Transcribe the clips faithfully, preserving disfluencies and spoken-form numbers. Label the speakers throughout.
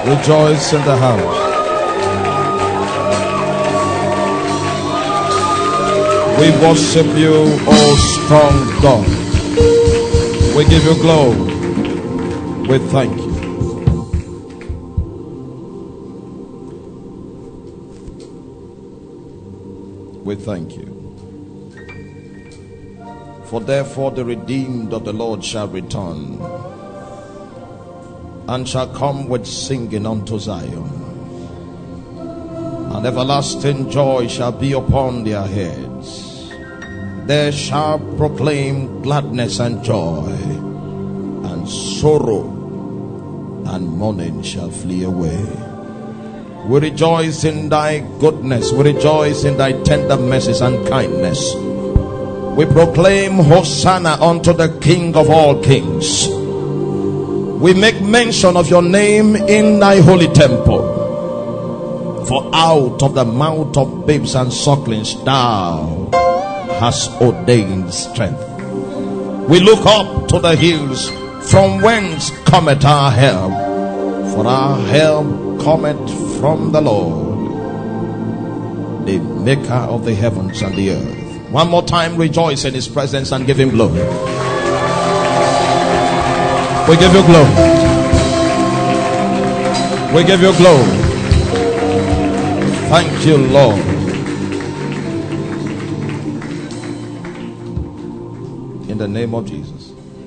Speaker 1: Rejoice in the house. We worship you, O strong God. We give you glory. We thank you. We thank you. For therefore the redeemed of the Lord shall return, and shall come with singing unto Zion, and everlasting joy shall be upon their heads. They shall proclaim gladness and joy, and sorrow and mourning shall flee away. We rejoice in thy goodness. We rejoice in thy tender mercies and kindness. We proclaim Hosanna unto the King of all kings. We make mention of your name in thy holy temple. For out of the mouth of babes and sucklings thou hast ordained strength. We look up to the hills, from whence cometh our help. For our help cometh from the Lord, the maker of the heavens and the earth. One more time, rejoice in his presence and give him glory. We give you glory. We give you glory. Thank you, Lord. In the name of Jesus.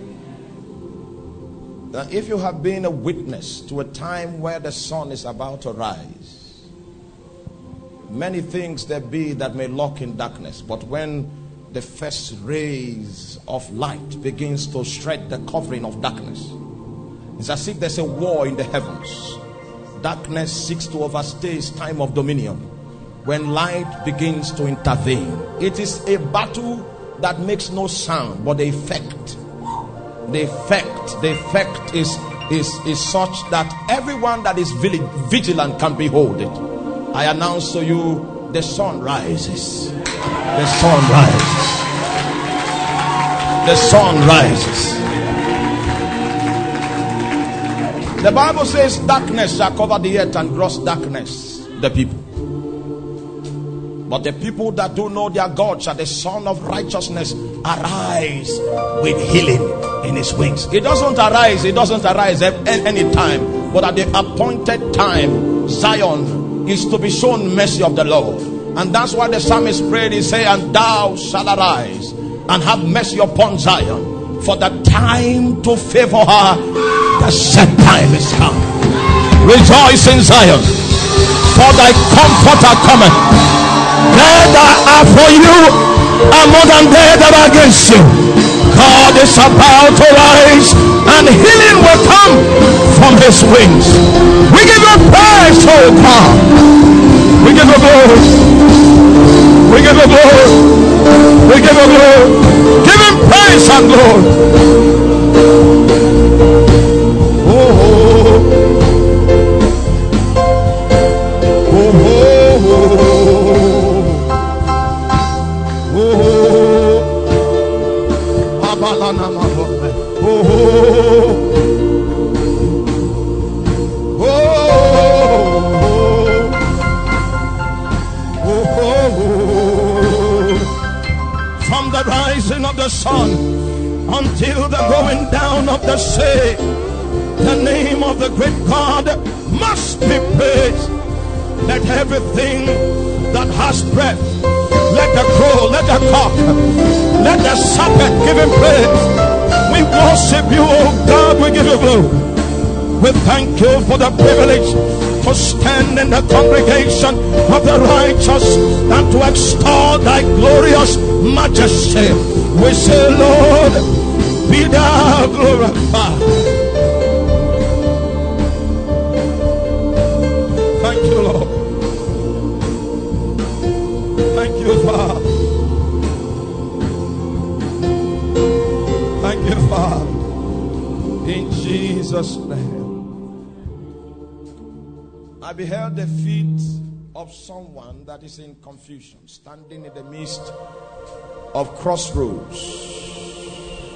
Speaker 1: Now, if you have been a witness to a time where the sun is about to rise, many things there be that may lurk in darkness, but when the first rays of light begins to shred the covering of darkness, it's as if there's a war in the heavens. Darkness seeks to overstay its time of dominion. When light begins to intervene, it is a battle that makes no sound, but the effect the effect the effect is is is such that everyone that is vigilant can behold it. I announce to you, the sun rises. The sun rises. The sun rises. The Bible says darkness shall cover the earth, and gross darkness the people. But the people that do know their God shall the Son of Righteousness arise with healing in his wings. It doesn't arise, it doesn't arise at any time, but at the appointed time, Zion is to be shown mercy of the Lord. And that's why the psalmist prayed. He said, and thou shalt arise and have mercy upon Zion, for the time to favor her, the set time is come. Rejoice in Zion, for thy comforter cometh. They that are for you are more than they that are against you. God is about to rise, and healing will come from his wings. We give you praise, oh God. We give you glory. We give you glory. We give you glory. Give him praise and glory. Oh, oh, oh, from the rising of the sun until the going down of the sea, the name of the great God must be praised. Let everything that has breath, let the crow, let the cock, let the serpent give him praise. We worship you, oh God. We give you glory. We thank you for the privilege to stand in the congregation of the righteous and to extol thy glorious majesty. We say, Lord, be thou glorified. Thank you, Lord. Thank you, Father. Thank you, Father. In Jesus' name. I beheld the feet of someone that is in confusion, standing in the midst of crossroads.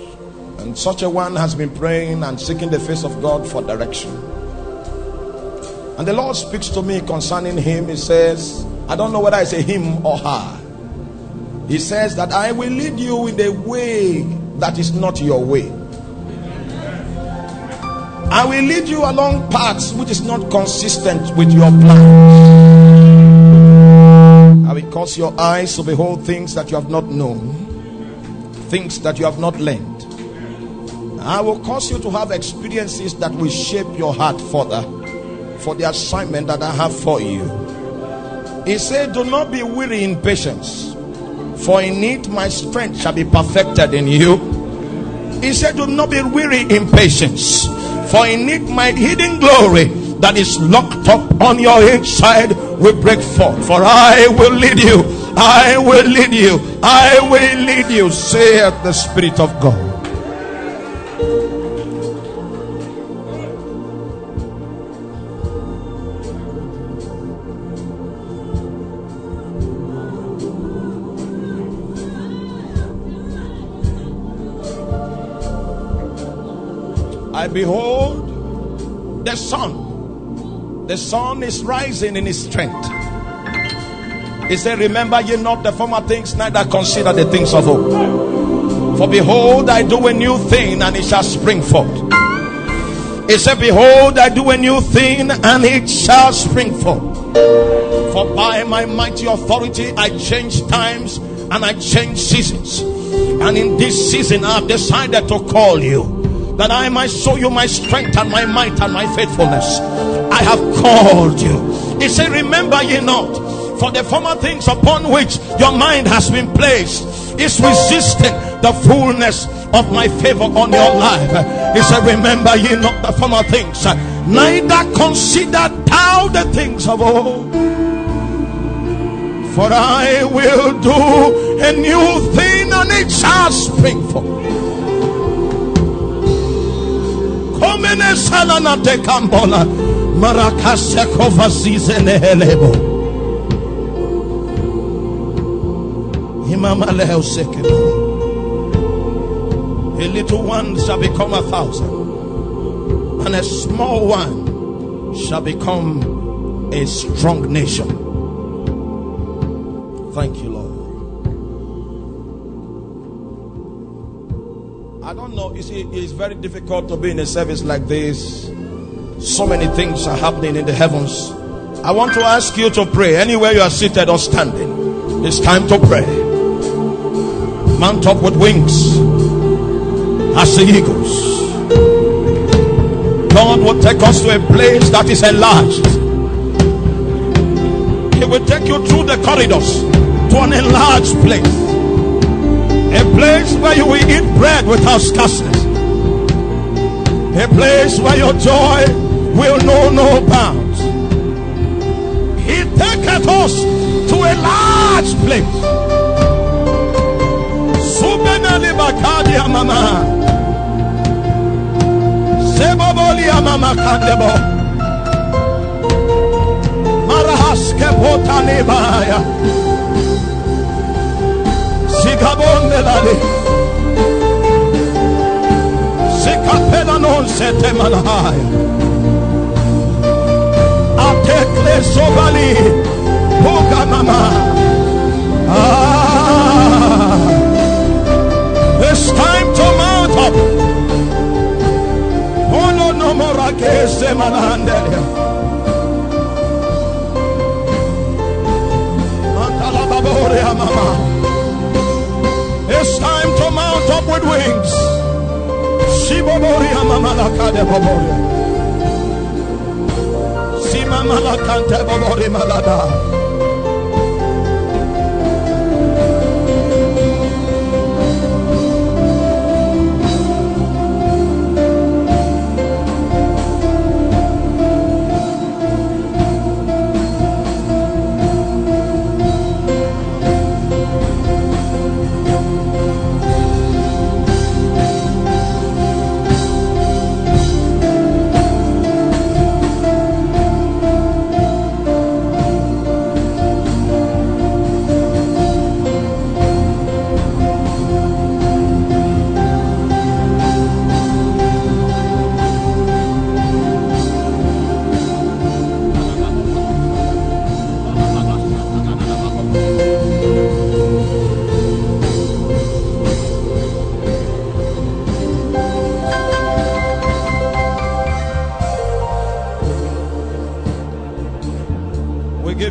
Speaker 1: And such a one has been praying and seeking the face of God for direction. And the Lord speaks to me concerning him. He says, I don't know whether it's a him or her. He says that I will lead you in a way that is not your way. I will lead you along paths which is not consistent with your plan. I will cause your eyes to behold things that you have not known, things that you have not learned. I will cause you to have experiences that will shape your heart further for the assignment that I have for you. He said, do not be weary in patience, for in it my strength shall be perfected in you. He said, do not be weary in patience, for in it my hidden glory that is locked up on your inside will break forth. For I will lead you, I will lead you, I will lead you, saith the Spirit of God. I behold the sun. The sun is rising in his strength. He said, remember ye not the former things, neither consider the things of old. For behold, I do a new thing, and it shall spring forth. He said, behold, I do a new thing, and it shall spring forth. For by my mighty authority I change times and I change seasons. And in this season I have decided to call you, that I might show you my strength and my might and my faithfulness. I have called you. He said, remember ye not, for the former things upon which your mind has been placed is resisting the fullness of my favor on your life. He said, remember ye not the former things, neither consider thou the things of old. For I will do a new thing, and it shall spring forth. Komene salana te kambola marakase kovasize nehelebo imama leo sekebo. A little one shall become a thousand, and a small one shall become a strong nation. Thank you, Lord. I don't know, you see, it's very difficult to be in a service like this. So many things are happening in the heavens. I want to ask you to pray anywhere you are seated or standing. It's time to pray. Mount up with wings as the eagles. God will take us to a place that is enlarged. He will take you through the corridors to an enlarged place. A place where you will eat bread without scarceness. A place where your joy will know no bounds. He taketh us to a large place. Subenali bakadia mama. Sebobolia mama kandebo. Marahaske potanibaya. Sikabondelali. Sikapela non sete malahaya. Atekle sobali. Poga mama. Ah. It's time to mount up. Ono no more kese malahandelia. Mantala baboria mama. It's time to mount up with wings. Shiboboria mama lakade boboria. Sima malakante bobori malada.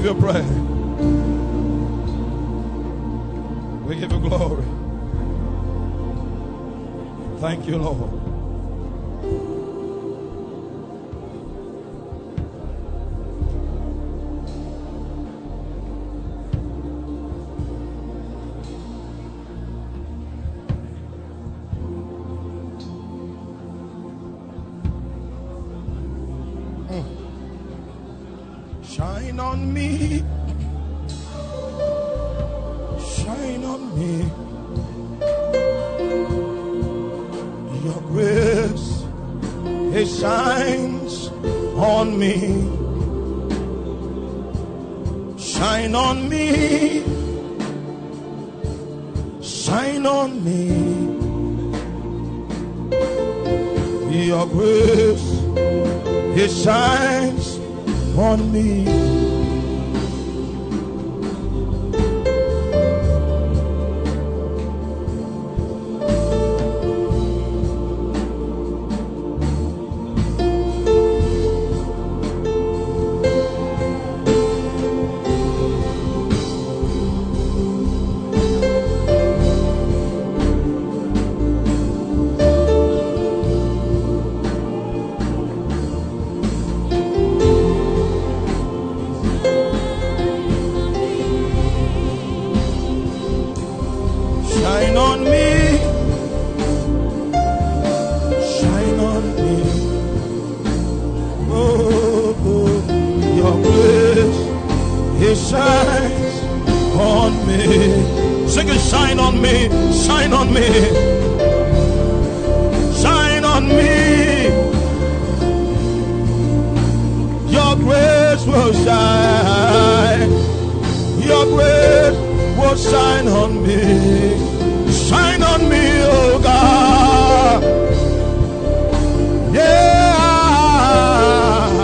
Speaker 1: you praise. We give you glory. Thank you, Lord. Shine on me, shine on me, your grace, it shines on me, shine on me, shine on me, your grace, it shines on me. Shine on me, shine on me. Oh, oh, your grace, it shines on me. Sing it, shine on me, shine on me, shine on me. Your grace will shine, your grace will shine on me. Shine on me, oh God. Yeah.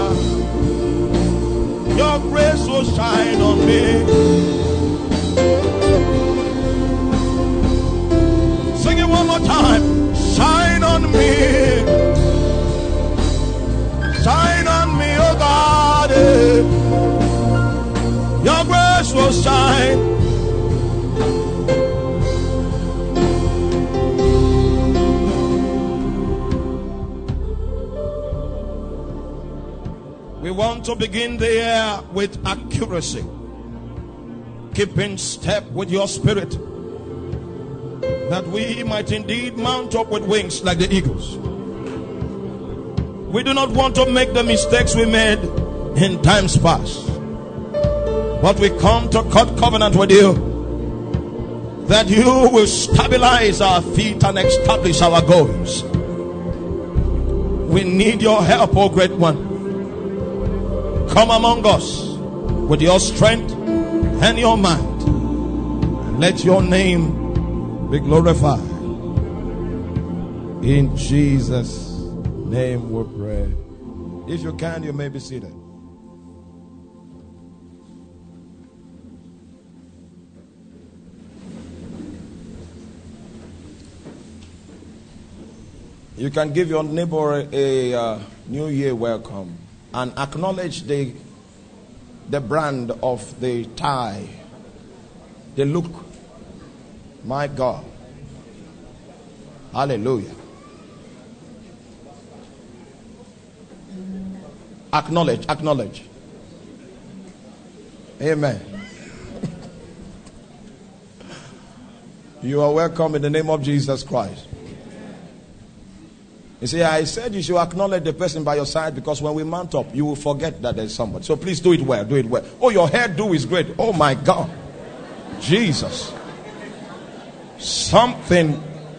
Speaker 1: Your grace will shine on me. Sing it one more time. Shine on me. Shine on me, oh God. Your grace will shine. We want to begin the year with accuracy, keeping step with your spirit, that we might indeed mount up with wings like the eagles. We do not want to make the mistakes we made in times past, but we come to cut covenant with you that you will stabilize our feet and establish our goals. We need your help, O great one. Come among us with your strength and your might, and let your name be glorified. In Jesus' name we pray. If you can, you may be seated. You can give your neighbor a, a uh, New Year welcome. And acknowledge the the brand of the tie, the look. My God. Hallelujah. Acknowledge, acknowledge. Amen. You are welcome in the name of Jesus Christ. You see, I said you should acknowledge the person by your side, because when we mount up, you will forget that there's somebody. So please do it well, do it well. Oh, your hairdo is great. Oh my God. Jesus. Something.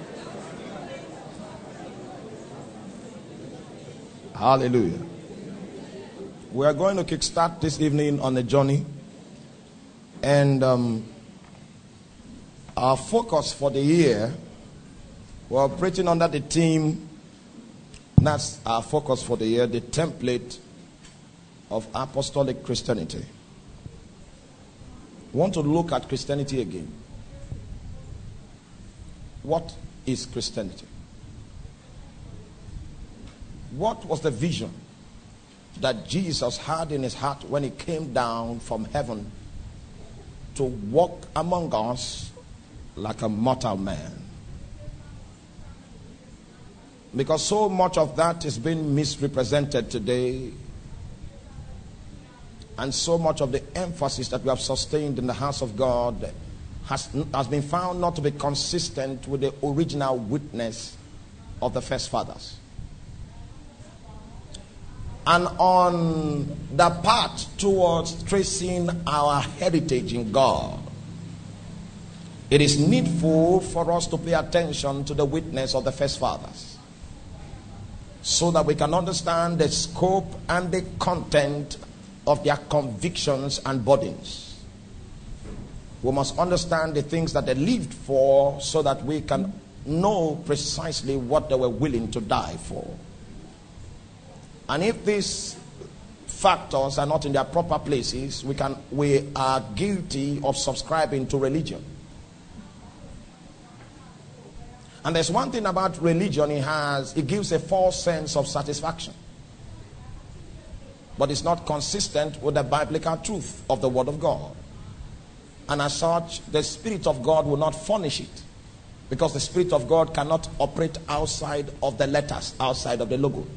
Speaker 1: Hallelujah. We are going to kickstart this evening on a journey. And um, our focus for the year, we're operating under the theme. That's our focus for the year, the template of apostolic Christianity. We want to look at Christianity again. What is Christianity? What was the vision that Jesus had in his heart when he came down from heaven to walk among us like a mortal man. Because so much of that is being misrepresented today, and so much of the emphasis that we have sustained in the house of God has, has been found not to be consistent with the original witness of the first fathers. And on the path towards tracing our heritage in God, it is needful for us to pay attention to the witness of the first fathers, so that we can understand the scope and the content of their convictions and burdens. We must understand the things that they lived for, so that we can know precisely what they were willing to die for. And if these factors are not in their proper places, we can we are guilty of subscribing to religion. And there's one thing about religion, it has it gives a false sense of satisfaction. But it's not consistent with the biblical truth of the Word of God. And as such, the Spirit of God will not furnish it. Because the Spirit of God cannot operate outside of the letters, outside of the logo.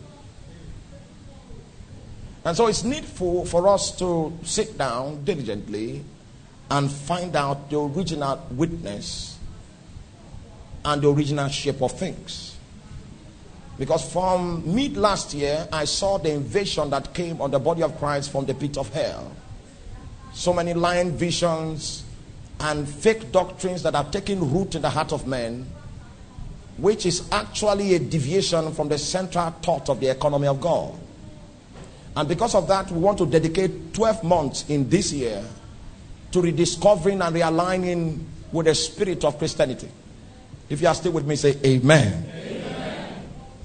Speaker 1: And so it's needful for us to sit down diligently and find out the original witness and the original shape of things. Because from mid last year, I saw the invasion that came on the body of Christ from the pit of hell. So many lying visions and fake doctrines that have taken root in the heart of men, which is actually a deviation from the central thought of the economy of God. And because of that, we want to dedicate twelve months in this year to rediscovering and realigning with the spirit of Christianity. If you are still with me, say amen. Amen.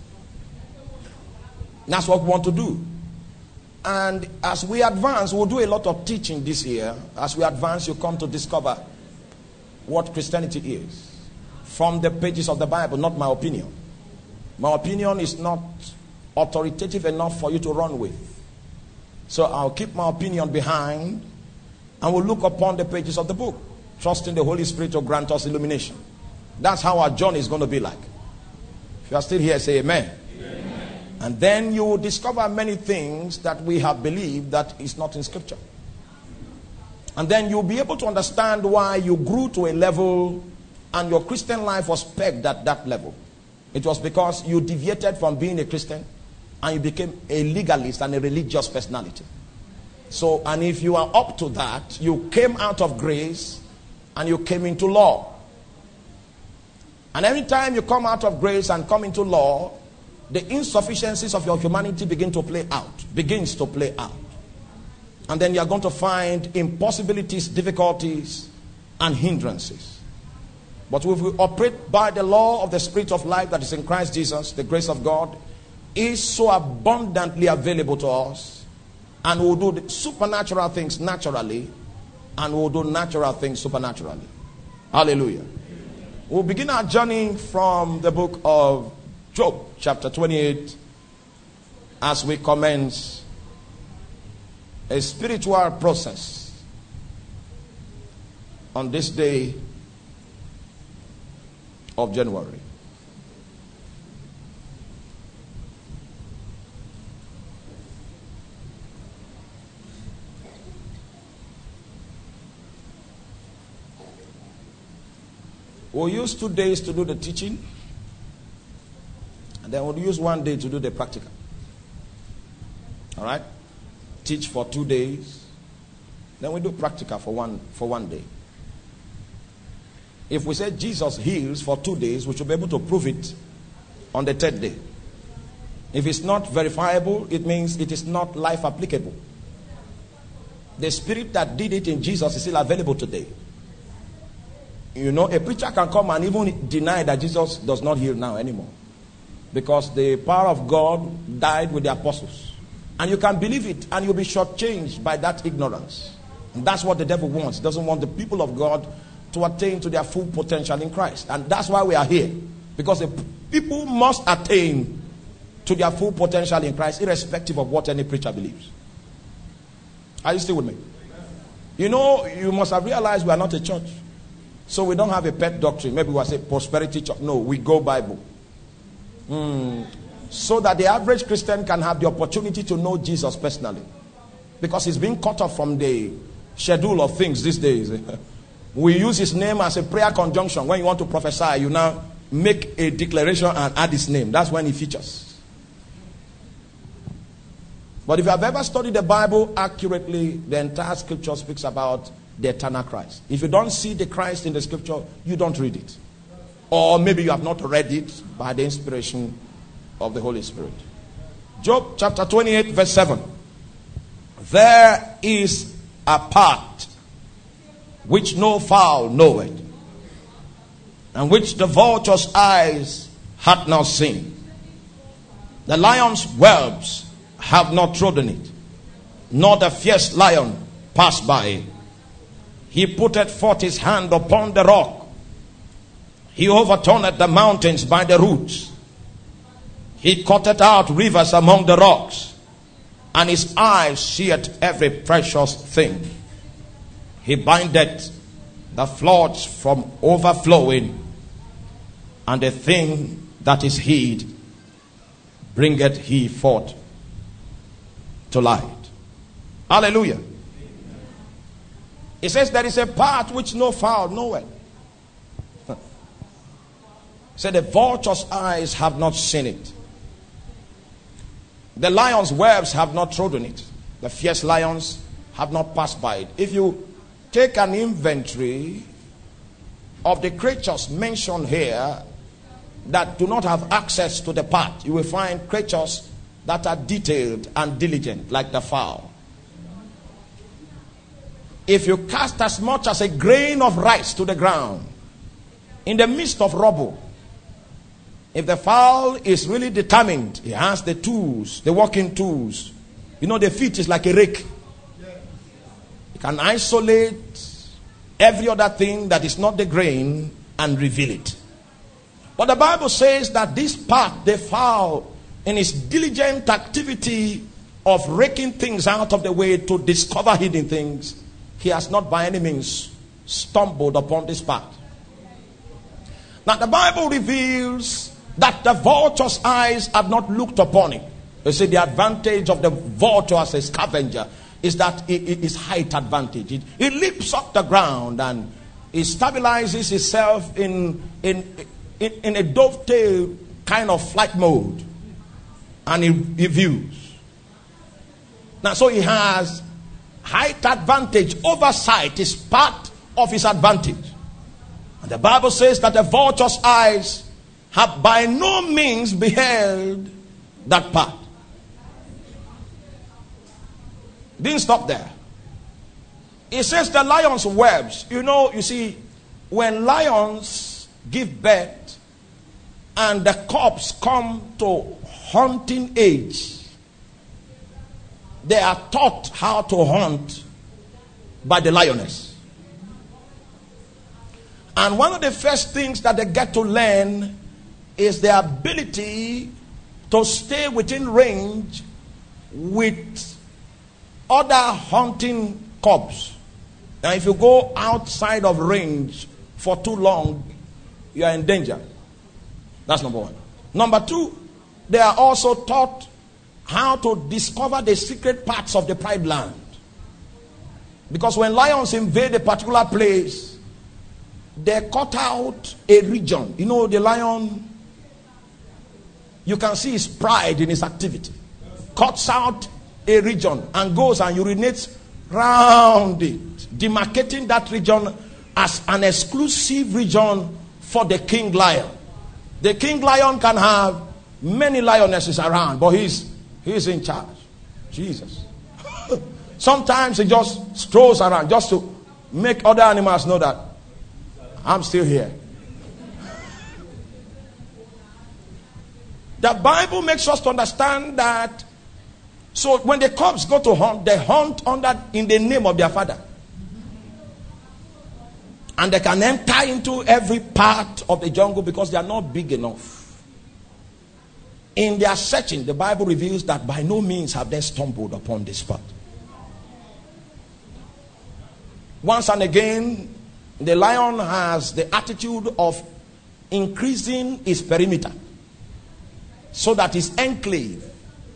Speaker 1: That's what we want to do. And as we advance, we'll do a lot of teaching this year. As we advance, you come to discover what Christianity is from the pages of the Bible, not my opinion. My opinion is not authoritative enough for you to run with. So I'll keep my opinion behind, and we'll look upon the pages of the book, trusting the Holy Spirit to grant us illumination. That's how our journey is going to be like. If you are still here, say amen. Amen. And then you will discover many things that we have believed that is not in Scripture. And then you'll be able to understand why you grew to a level and your Christian life was pegged at that level. It was because you deviated from being a Christian and you became a legalist and a religious personality. So, and if you are up to that, you came out of grace and you came into law. And every time you come out of grace and come into law, the insufficiencies of your humanity begin to play out, begins to play out. And then you are going to find impossibilities, difficulties, and hindrances. But if we operate by the law of the Spirit of life that is in Christ Jesus, the grace of God is so abundantly available to us, and we'll do the supernatural things naturally, and we'll do natural things supernaturally. Hallelujah. We'll begin our journey from the book of Job, chapter twenty-eight, as we commence a spiritual process on this day of January. We'll use two days to do the teaching, and then we'll use one day to do the practical. All right? Teach for two days, then we do practical for one for one day. If we say Jesus heals for two days, we should be able to prove it on the third day. If it's not verifiable, it means it is not life applicable. The spirit that did it in Jesus is still available today. You know, a preacher can come and even deny that Jesus does not heal now anymore, because the power of God died with the apostles. And you can believe it, and you'll be shortchanged by that ignorance. And that's what the devil wants. He doesn't want the people of God to attain to their full potential in Christ. And that's why we are here. Because the people must attain to their full potential in Christ, irrespective of what any preacher believes. Are you still with me? You know, you must have realized we are not a church. So we don't have a pet doctrine. Maybe we'll say prosperity church. No, we go Bible. Mm. So that the average Christian can have the opportunity to know Jesus personally. Because he's being cut off from the schedule of things these days. We use his name as a prayer conjunction. When you want to prophesy, you now make a declaration and add his name. That's when he features. But if you have ever studied the Bible accurately, the entire scripture speaks about the eternal Christ. If you don't see the Christ in the scripture, you don't read it. Or maybe you have not read it by the inspiration of the Holy Spirit. Job chapter twenty-eight verse seven. There is a part which no fowl knoweth, and which the vulture's eyes hath not seen. The lion's whelps have not trodden it, nor the fierce lion passed by it. He putteth forth his hand upon the rock. He overturneth the mountains by the roots. He cutteth out rivers among the rocks, and his eyes seeth every precious thing. He bindeth the floods from overflowing, and the thing that is hid bringeth he forth to light. Hallelujah. It says there is a part which no fowl knoweth. So the vulture's eyes have not seen it. The lion's webs have not trodden it. The fierce lions have not passed by it. If you take an inventory of the creatures mentioned here that do not have access to the path, you will find creatures that are detailed and diligent, like the fowl. If you cast as much as a grain of rice to the ground in the midst of rubble, if the fowl is really determined, he has the tools, the working tools. You know, the feet is like a rake. He can isolate every other thing that is not the grain and reveal it. But the Bible says that this part, the fowl, in his diligent activity of raking things out of the way to discover hidden things, he has not by any means stumbled upon this path. Now the Bible reveals that the vulture's eyes have not looked upon it. You see, the advantage of the vulture as a scavenger is that it, it is height advantage. It, it leaps up the ground and it stabilizes itself in, in, in, in a dovetail kind of flight mode. And he, he views. Now, so he has height advantage. Oversight is part of his advantage. And the Bible says that the vulture's eyes have by no means beheld that part. Didn't stop there. It says the lion's webs. You know, you see, when lions give birth and the cubs come to hunting age, they are taught how to hunt by the lioness. And one of the first things that they get to learn is the ability to stay within range with other hunting cubs. Now, if you go outside of range for too long, you are in danger. That's number one. Number two, they are also taught how to discover the secret parts of the pride land. Because when lions invade a particular place, they cut out a region. You know, the lion, you can see his pride in his activity. Cuts out a region and goes and urinates round it, demarcating that region as an exclusive region for the king lion. The king lion can have many lionesses around, but he's he's in charge. Jesus. Sometimes he just strolls around just to make other animals know that I'm still here. The Bible makes us to understand that. So when the cubs go to hunt, they hunt under in the name of their father. And they can enter into every part of the jungle because they are not big enough. In their searching, the Bible reveals that by no means have they stumbled upon this path. Once and again, the lion has the attitude of increasing its perimeter so that his enclave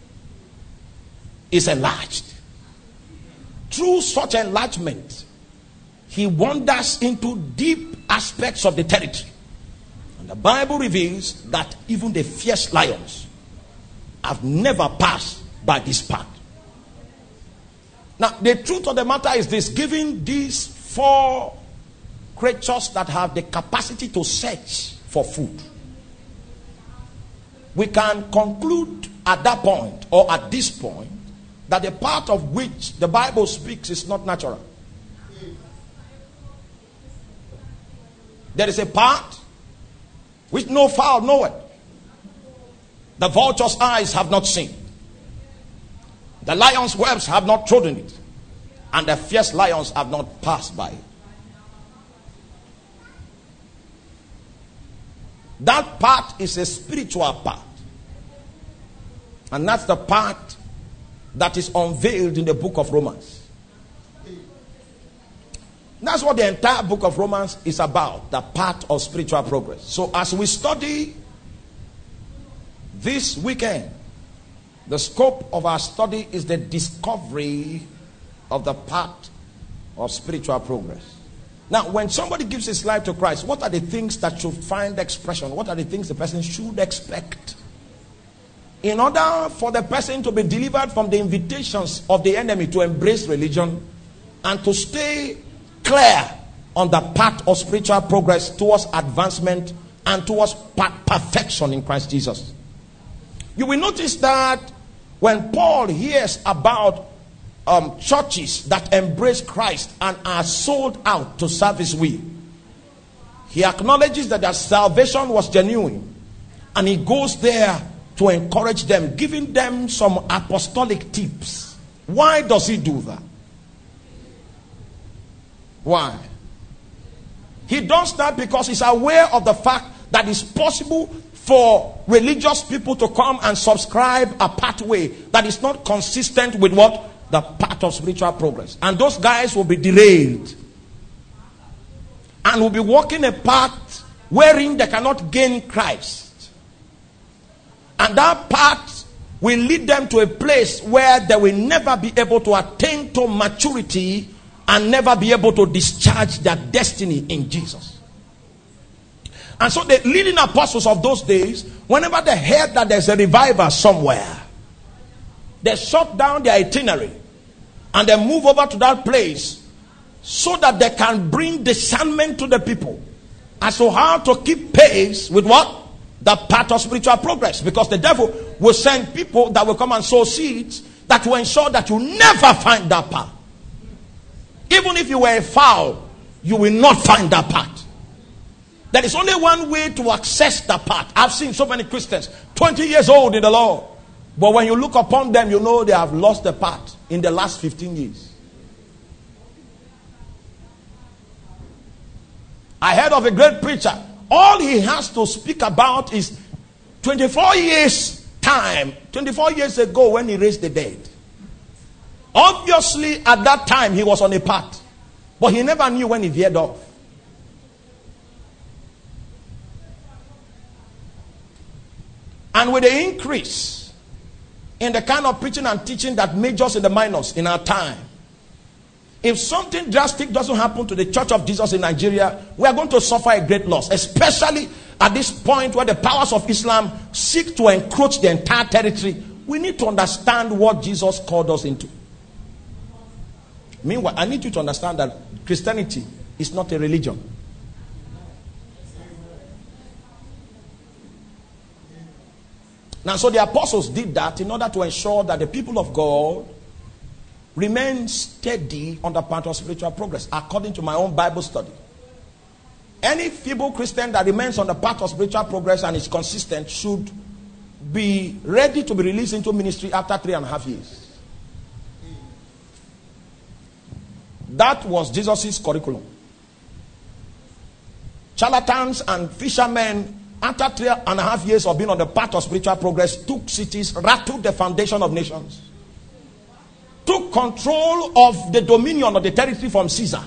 Speaker 1: is enlarged. Through such enlargement, he wanders into deep aspects of the territory. And the Bible reveals that even the fierce lions have never passed by this path. Now, the truth of the matter is this: given these four creatures that have the capacity to search for food, we can conclude at that point, or at this point, that the part of which the Bible speaks is not natural. There is a part which no fowl knoweth, the vulture's eyes have not seen, the lion's webs have not trodden it, and the fierce lions have not passed by it. That part is a spiritual part, and that's the part that is unveiled in the book of Romans. That's what the entire book of Romans is about, the part of spiritual progress. So as we study this weekend, the scope of our study is the discovery of the part of spiritual progress. Now, when somebody gives his life to Christ, what are the things that should find expression? What are the things the person should expect? In order for the person to be delivered from the invitations of the enemy to embrace religion and to stay clear on the path of spiritual progress towards advancement and towards perfection in Christ Jesus. You will notice that when Paul hears about um, churches that embrace Christ and are sold out to serve his will, he acknowledges that their salvation was genuine, and he goes there to encourage them, giving them some apostolic tips. Why does he do that? Why? He does that because he's aware of the fact that it's possible for religious people to come and subscribe a pathway that is not consistent with what? The path of spiritual progress. And those guys will be derailed and will be walking a path wherein they cannot gain Christ. And that path will lead them to a place where they will never be able to attain to maturity and never be able to discharge their destiny in Jesus. And so the leading apostles of those days, whenever they heard that there's a revival somewhere, they shut down their itinerary and they move over to that place so that they can bring discernment to the people as to how to keep pace with what? The path of spiritual progress. Because the devil will send people that will come and sow seeds that will ensure that you never find that path. Even if you were a fowl, you will not find that path. There is only one way to access the path. I've seen so many Christians, twenty years old in the Lord, but when you look upon them, you know they have lost the path in the last fifteen years. I heard of a great preacher. All he has to speak about is twenty-four years time, twenty-four years ago when he raised the dead. Obviously, at that time, he was on a path. But he never knew when he veered off. And with the increase in the kind of preaching and teaching that majors in the minors in our time, if something drastic doesn't happen to the Church of Jesus in Nigeria, we are going to suffer a great loss. Especially at this point where the powers of Islam seek to encroach the entire territory. We need to understand what Jesus called us into. Meanwhile, I need you to understand that Christianity is not a religion. Now, so the apostles did that in order to ensure that the people of God remain steady on the path of spiritual progress, according to my own Bible study. Any feeble Christian that remains on the path of spiritual progress and is consistent should be ready to be released into ministry after three and a half years. That was Jesus' curriculum. Charlatans and fishermen after three and a half years of being on the path of spiritual progress, took cities, rattled the foundation of nations, took control of the dominion of the territory from Caesar.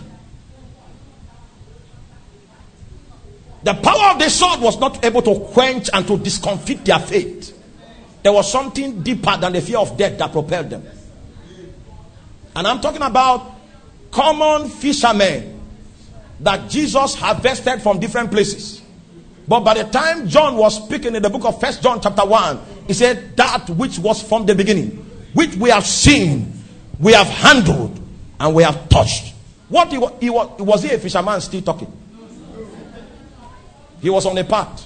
Speaker 1: The power of the sword was not able to quench and to discomfit their faith. There was something deeper than the fear of death that propelled them. And I'm talking about common fishermen that Jesus harvested from different places. But by the time John was speaking in the book of First John chapter one, he said, that which was from the beginning, which we have seen, we have handled, and we have touched. What he was, he was, was he a fisherman still talking? He was on a path.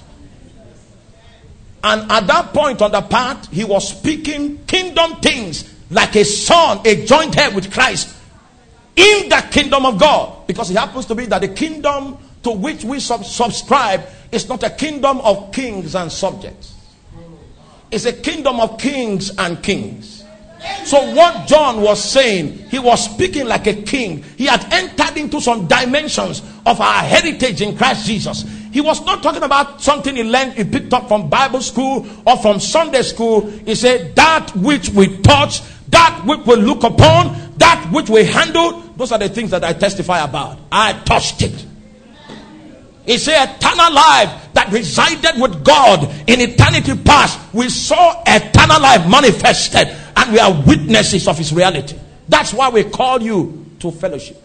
Speaker 1: And at that point on the path, he was speaking kingdom things like a son, a joint heir with Christ in the kingdom of God. Because it happens to be that the kingdom to which we sub- subscribe is not a kingdom of kings and subjects. It's a kingdom of kings and kings. So what John was saying, he was speaking like a king. He had entered into some dimensions of our heritage in Christ Jesus. He was not talking about something he learned, he picked up from Bible school or from Sunday school. He said, that which we touch, that which we look upon, that which we handle, those are the things that I testify about. I touched it. He said, eternal life that resided with God in eternity past. We saw eternal life manifested, and we are witnesses of his reality. That's why we call you to fellowship.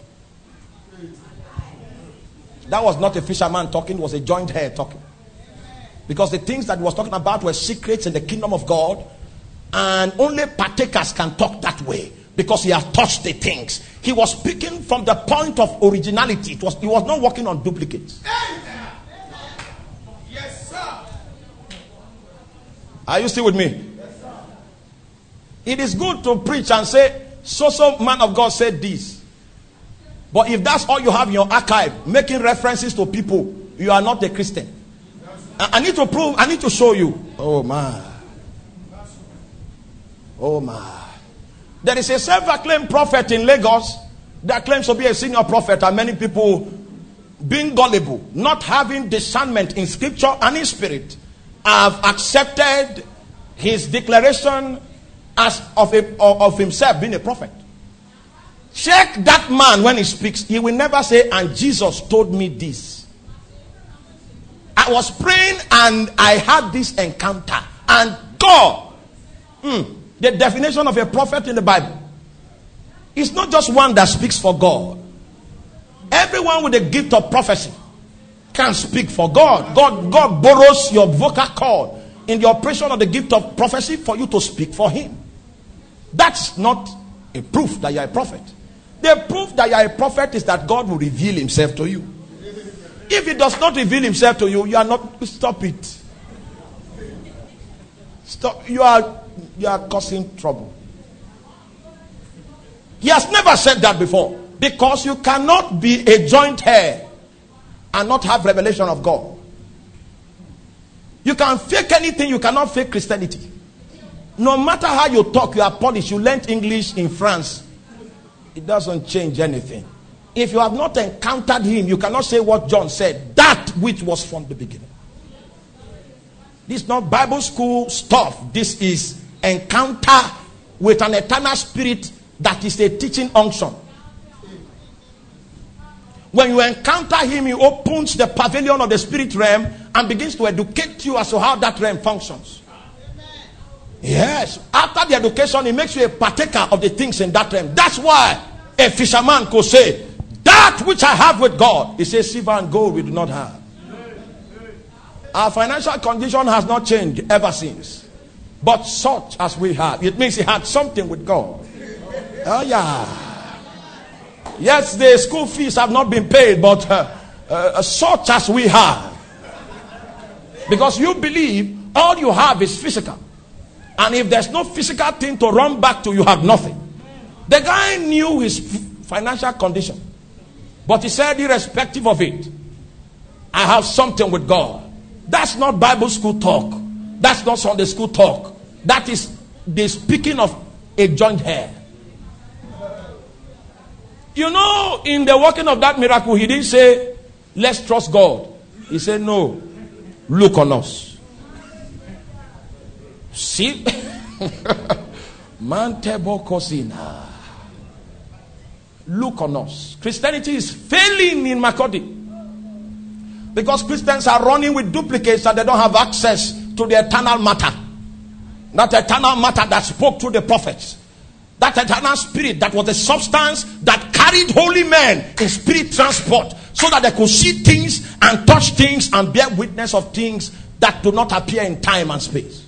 Speaker 1: That was not a fisherman talking, it was a joint heir talking. Because the things that he was talking about were secrets in the kingdom of God, and only partakers can talk that way, because he has touched the things. He was speaking from the point of originality. It was, he was not working on duplicates. Yes, sir. Are you still with me? Yes, sir. It is good to preach and say, so so man of God said this. But if that's all you have in your archive, making references to people, you are not a Christian. I, I need to prove, I need to show you. Oh my. Oh my. There is a self-acclaimed prophet in Lagos that claims to be a senior prophet, and many people being gullible, not having discernment in scripture and in spirit, have accepted his declaration as of, a, of himself being a prophet. Check that man when he speaks. He will never say, and Jesus told me this. I was praying and I had this encounter. And God, mm, the definition of a prophet in the Bible is not just one that speaks for God. Everyone with the gift of prophecy can speak for God. God, God borrows your vocal cord in the operation of the gift of prophecy for you to speak for him. That's not a proof that you are a prophet. The proof that you are a prophet is that God will reveal himself to you. If he does not reveal himself to you, you are not. Stop it. Stop. You are you are causing trouble. He has never said that before, because you cannot be a joint heir and not have revelation of God. You can fake anything, you cannot fake Christianity. No matter how you talk, you are Polish, you learned English in France, it doesn't change anything. If you have not encountered him, you cannot say what John said, that which was from the beginning. This is not Bible school stuff. This is encounter with an eternal spirit that is a teaching unction. When you encounter him, he opens the pavilion of the spirit realm and begins to educate you as to how that realm functions. Yes. After the education, he makes you a partaker of the things in that realm. That's why a fisherman could say, that which I have with God. He says, silver and gold we do not have. Our financial condition has not changed ever since. But such as we have. It means he had something with God. Oh yeah. Yes, the school fees have not been paid, but uh, uh, such as we have. Because you believe all you have is physical. And if there's no physical thing to run back to, you have nothing. The guy knew his financial condition. But he said, irrespective of it, I have something with God. That's not Bible school talk. That's not Sunday school talk. That is the speaking of a joint heir. You know, in the working of that miracle, he didn't say, let's trust God. He said, no. Look on us. See? Mantebo Cosina. Look on us. Christianity is failing in Makodi. Because Christians are running with duplicates and they don't have access to the eternal matter. That eternal matter that spoke through the prophets. That eternal spirit that was the substance that carried holy men in spirit transport so that they could see things and touch things and bear witness of things that do not appear in time and space.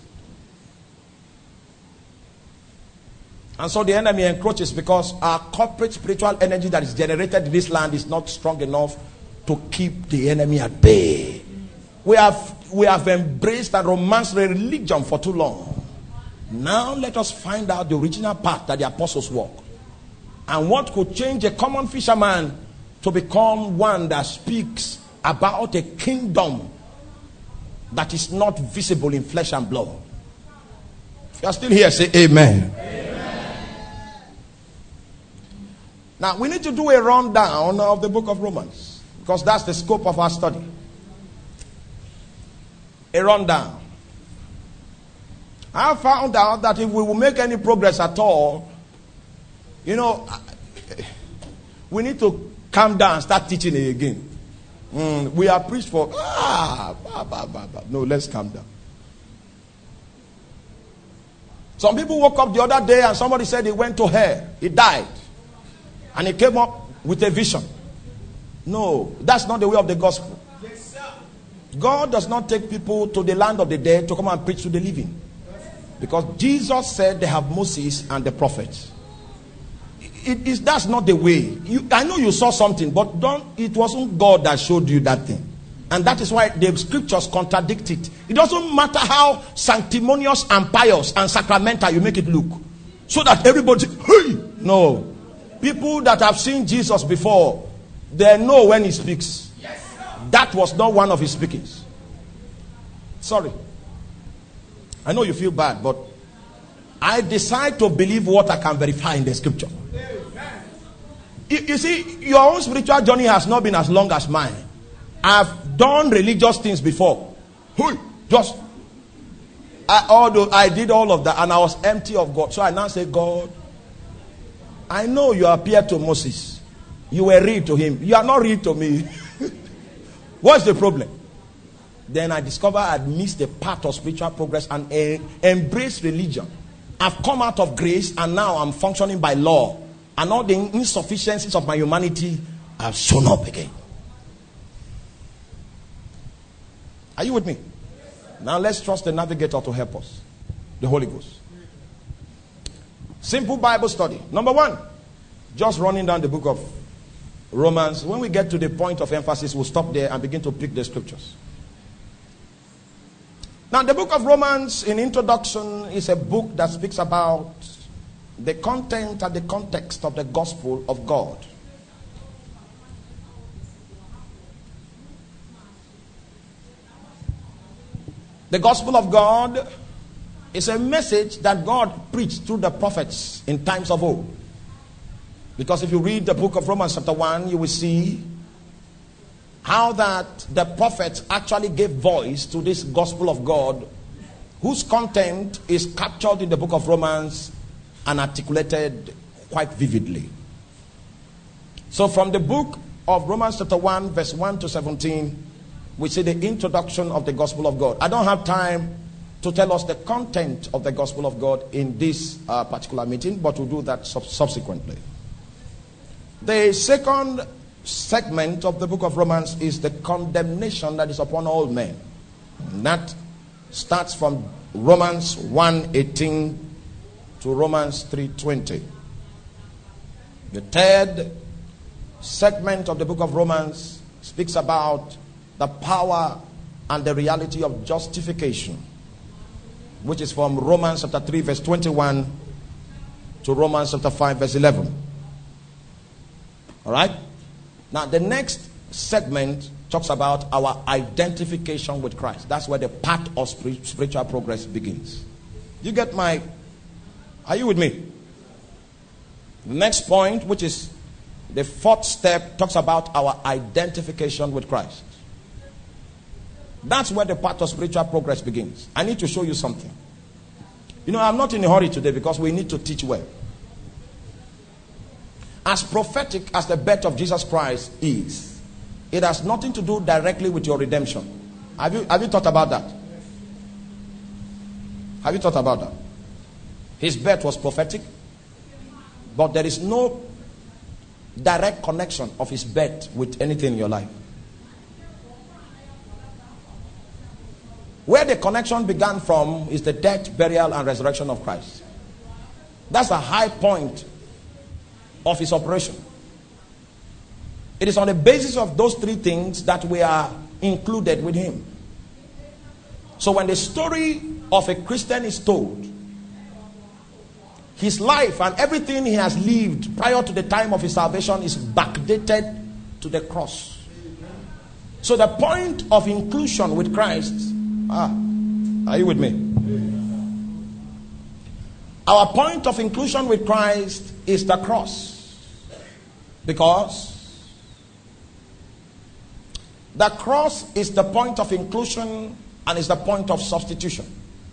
Speaker 1: And so the enemy encroaches because our corporate spiritual energy that is generated in this land is not strong enough to keep the enemy at bay. We have we have embraced and romanced religion for too long. Now let us find out the original path that the apostles walked. And what could change a common fisherman to become one that speaks about a kingdom that is not visible in flesh and blood. If you are still here, say amen. Amen. Now we need to do a rundown of the book of Romans, because that's the scope of our study. A rundown. I found out that if we will make any progress at all, you know, we need to calm down and start teaching it again. Mm, we are preached for, ah, bah, bah, bah, bah. No, let's calm down. Some people woke up the other day and somebody said he went to hell. He died. And he came up with a vision. No, that's not the way of the gospel. God does not take people to the land of the dead to come and preach to the living. Because Jesus said they have Moses and the prophets. It is that's not the way. You, I know you saw something, but don't. It wasn't God that showed you that thing, and that is why the scriptures contradict it. It doesn't matter how sanctimonious and pious and sacramental you make it look, so that everybody, hey, no. People that have seen Jesus before, they know when he speaks. That was not one of his speakings. Sorry. I know you feel bad, but I decide to believe what I can verify in the scripture. You, you see, your own spiritual journey has not been as long as mine. I've done religious things before. Just, I, although I did all of that and I was empty of God. So I now say, God, I know you appeared to Moses. You were real to him. You are not real to me. What's the problem? Then I discovered I'd missed the path of spiritual progress and uh, embraced religion. I've come out of grace and now I'm functioning by law. And all the insufficiencies of my humanity have shown up again. Are you with me? Now let's trust the navigator to help us. The Holy Ghost. Simple Bible study. Number one, just running down the book of Romans. When we get to the point of emphasis, we'll stop there and begin to pick the scriptures. Now, the book of Romans, in introduction, is a book that speaks about the content and the context of the gospel of God. The gospel of God is a message that God preached through the prophets in times of old. Because if you read the book of Romans chapter one, you will see how that the prophets actually gave voice to this gospel of God, whose content is captured in the book of Romans and articulated quite vividly. So from the book of Romans chapter one, verse one to seventeen, we see the introduction of the gospel of God. I don't have time to tell us the content of the gospel of God in this uh, particular meeting, but we'll do that sub- subsequently. The second segment of the book of Romans is the condemnation that is upon all men. And that starts from Romans one eighteen to Romans three twenty. The third segment of the book of Romans speaks about the power and the reality of justification, which is from Romans chapter three verse twenty-one to Romans chapter five verse eleven. All right? Now, the next segment talks about our identification with Christ. That's where the path of spiritual progress begins. You get my... Are you with me? The next point, which is the fourth step, talks about our identification with Christ. That's where the path of spiritual progress begins. I need to show you something. You know, I'm not in a hurry today because we need to teach well. As prophetic as the birth of Jesus Christ is, it has nothing to do directly with your redemption. Have you, have you thought about that? Have you thought about that? His birth was prophetic, but there is no direct connection of his birth with anything in your life. Where the connection began from is the death, burial, and resurrection of Christ. That's the high point of his operation. It is on the basis of those three things that we are included with him. So when the story of a Christian is told, his life and everything he has lived prior to the time of his salvation is backdated to the cross. So the point of inclusion with Christ, ah, are you with me? Our point of inclusion with Christ is the cross. Because the cross is the point of inclusion and is the point of substitution.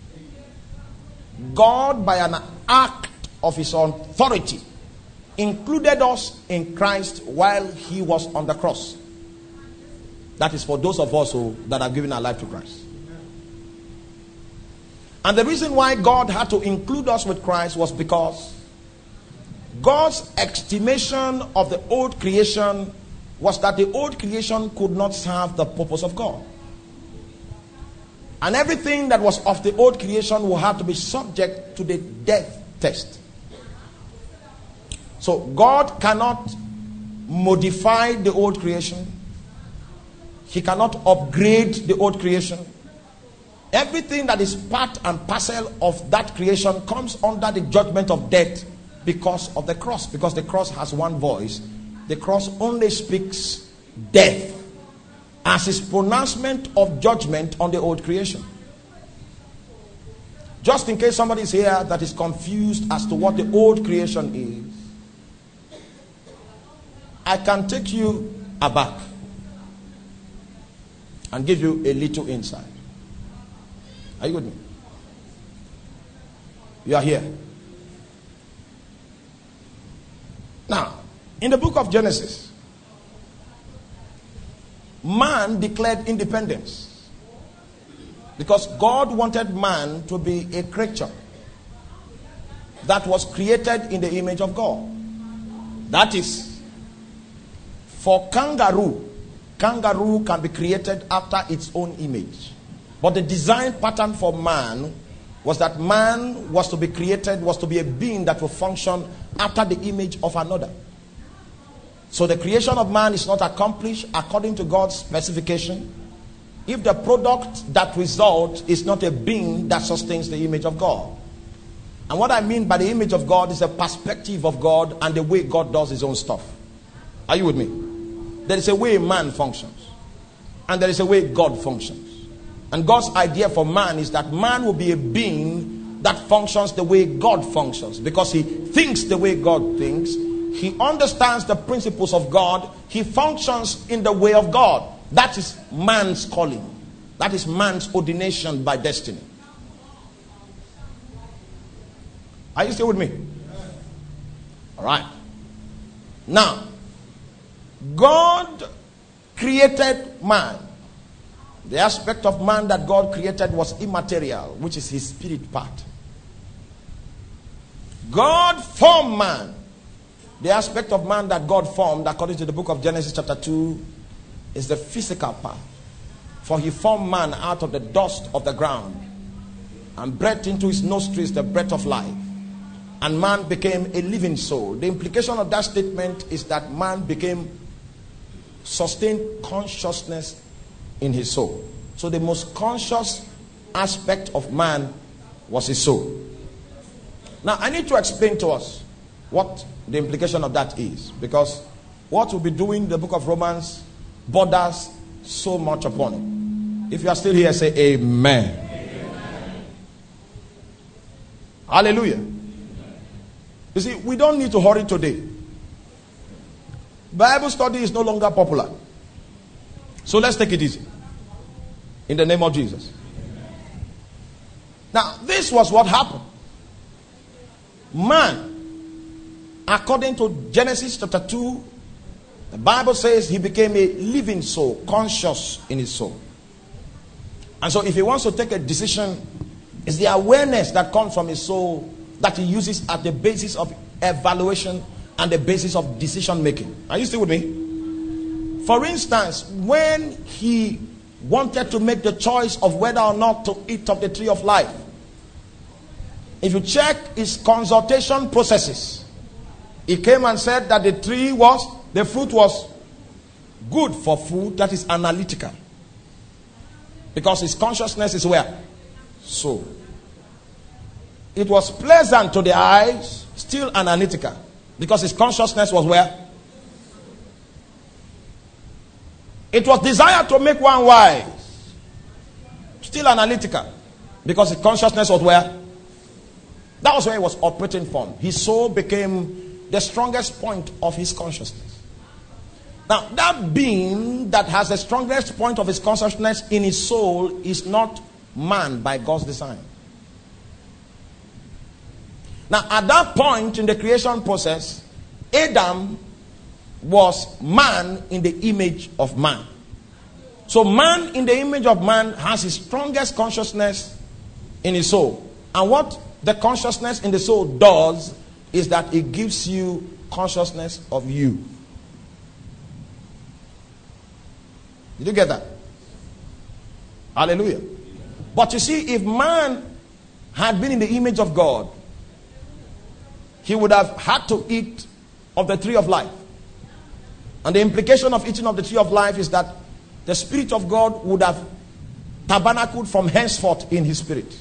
Speaker 1: God, by an act of his own authority, included us in Christ while he was on the cross. That is for those of us who that have given our life to Christ. And the reason why God had to include us with Christ was because God's estimation of the old creation was that the old creation could not serve the purpose of God. And everything that was of the old creation will have to be subject to the death test. So God cannot modify the old creation. He cannot upgrade the old creation. Everything that is part and parcel of that creation comes under the judgment of death because of the cross. Because the cross has one voice. The cross only speaks death as his pronouncement of judgment on the old creation. Just in case somebody is here that is confused as to what the old creation is, I can take you aback and give you a little insight. Are you with me? You are here. Now, in the book of Genesis, man declared independence because God wanted man to be a creature that was created in the image of God. That is, for kangaroo, kangaroo can be created after its own image. But the design pattern for man was that man was to be created, was to be a being that will function after the image of another. So the creation of man is not accomplished according to God's specification if the product that results is not a being that sustains the image of God. And what I mean by the image of God is a perspective of God and the way God does his own stuff. Are you with me? There is a way man functions and there is a way God functions. And God's idea for man is that man will be a being that functions the way God functions. Because he thinks the way God thinks. He understands the principles of God. He functions in the way of God. That is man's calling. That is man's ordination by destiny. Are you still with me? All right. Now, God created man. The aspect of man that God created was immaterial, which is his spirit part. God formed man. The aspect of man that God formed, according to the book of Genesis chapter two, is the physical part. For he formed man out of the dust of the ground and breathed into his nostrils the breath of life. And man became a living soul. The implication of that statement is that man became sustained consciousness in his soul. So the most conscious aspect of man was his soul. Now I need to explain to us what the implication of that is, because what we'll be doing in the book of Romans borders so much upon it. If you are still here, say amen. Amen. Hallelujah. You see, we don't need to hurry today. Bible study is no longer popular. So let's take it easy. In the name of Jesus. Now, this was what happened. Man, according to Genesis chapter two, the Bible says he became a living soul, conscious in his soul. And so if he wants to take a decision, it's the awareness that comes from his soul that he uses as the basis of evaluation and the basis of decision making. Are you still with me? For instance, when he wanted to make the choice of whether or not to eat of the tree of life, if you check his consultation processes, he came and said that the tree was, the fruit was good for food, that is analytical. Because his consciousness is where? So. It was pleasant to the eyes, still analytical. Because his consciousness was where? It was desired to make one wise. Still analytical. Because his consciousness was where? That was where he was operating from. His soul became the strongest point of his consciousness. Now, that being that has the strongest point of his consciousness in his soul is not man by God's design. Now, at that point in the creation process, Adam was man in the image of man. So man in the image of man has his strongest consciousness in his soul. And what the consciousness in the soul does is that it gives you consciousness of you. Did you get that? Hallelujah. But you see, if man had been in the image of God, he would have had to eat of the tree of life. And the implication of eating of the tree of life is that the Spirit of God would have tabernacled from henceforth in his spirit,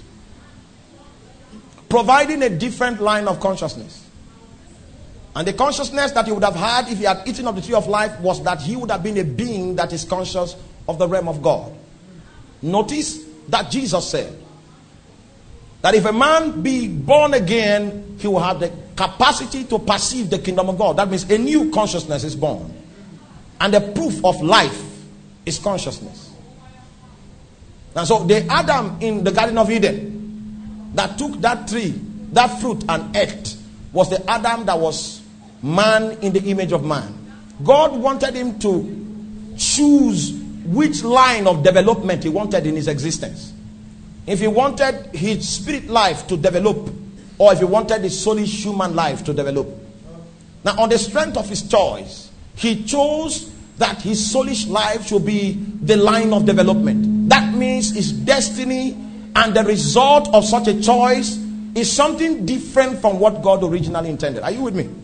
Speaker 1: providing a different line of consciousness. And the consciousness that he would have had if he had eaten of the tree of life was that he would have been a being that is conscious of the realm of God. Notice that Jesus said that if a man be born again, he will have the capacity to perceive the kingdom of God. That means a new consciousness is born. And the proof of life is consciousness. And so the Adam in the Garden of Eden that took that tree, that fruit and ate, was the Adam that was man in the image of man. God wanted him to choose which line of development he wanted in his existence. If he wanted his spirit life to develop, or if he wanted his soulish human life to develop. Now, on the strength of his choice, he chose that his soulish life should be the line of development. That means his destiny and the result of such a choice is something different from what God originally intended. Are you with me?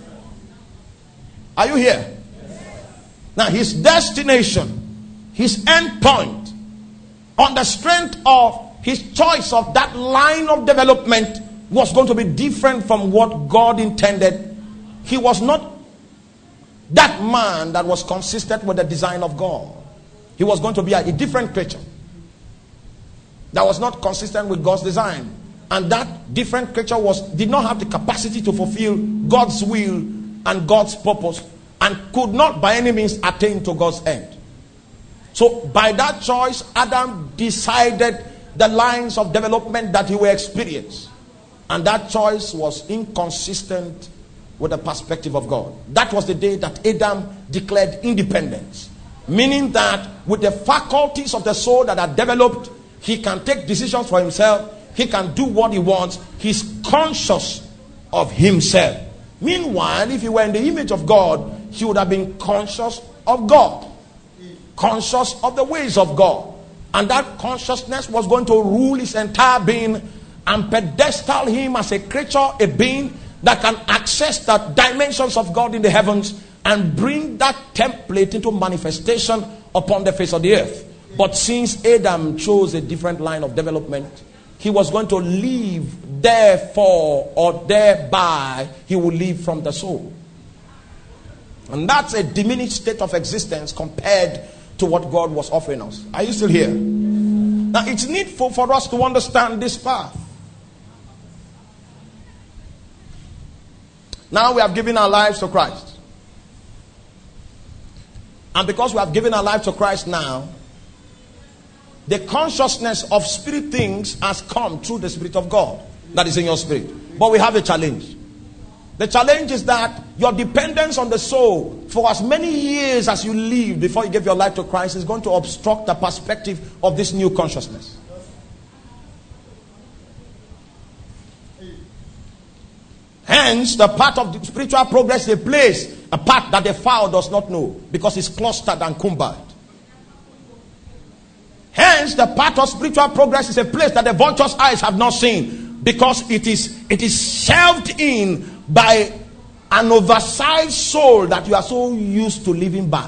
Speaker 1: Are you here? Now, his destination, his end point, on the strength of his choice of that line of development, was going to be different from what God intended. He was not that man that was consistent with the design of God. He was going to be a, a different creature that was not consistent with God's design. And that different creature was did not have the capacity to fulfill God's will and God's purpose, and could not by any means attain to God's end. So by that choice, Adam decided the lines of development that he will experience. And that choice was inconsistent with the perspective of God. That was the day that Adam declared independence. Meaning that with the faculties of the soul that are developed, he can take decisions for himself. He can do what he wants. He's conscious of himself. Meanwhile, if he were in the image of God, he would have been conscious of God. Conscious of the ways of God. And that consciousness was going to rule his entire being and pedestal him as a creature, a being that can access the dimensions of God in the heavens and bring that template into manifestation upon the face of the earth. But since Adam chose a different line of development, he was going to live therefore, or thereby, he will live from the soul. And that's a diminished state of existence compared to what God was offering us. Are you still here? Now, it's needful for us to understand this path. Now we have given our lives to Christ. And because we have given our lives to Christ now, the consciousness of spirit things has come through the Spirit of God that is in your spirit. But we have a challenge. The challenge is that your dependence on the soul for as many years as you live before you give your life to Christ is going to obstruct the perspective of this new consciousness. Hence, the part of the spiritual progress is a place, a part that the fowl does not know, because it's clustered and cumbered. Hence, the part of spiritual progress is a place that the vulture's eyes have not seen, because it is it is shelved in by an oversized soul that you are so used to living by.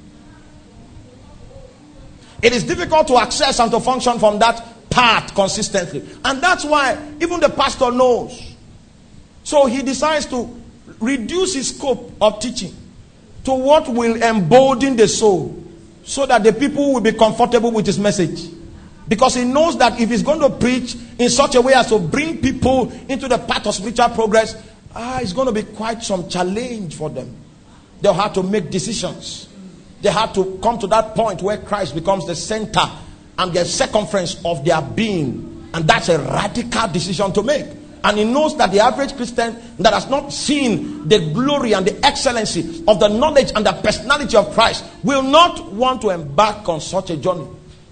Speaker 1: It is difficult to access and to function from that part consistently. And that's why even the pastor knows. So he decides to reduce his scope of teaching to what will embolden the soul, so that the people will be comfortable with his message. Because he knows that if he's going to preach in such a way as to bring people into the path of spiritual progress, ah, it's going to be quite some challenge for them. They'll have to make decisions. They have to come to that point where Christ becomes the center and the circumference of their being. And that's a radical decision to make. And he knows that the average Christian that has not seen the glory and the excellency of the knowledge and the personality of Christ will not want to embark on such a journey.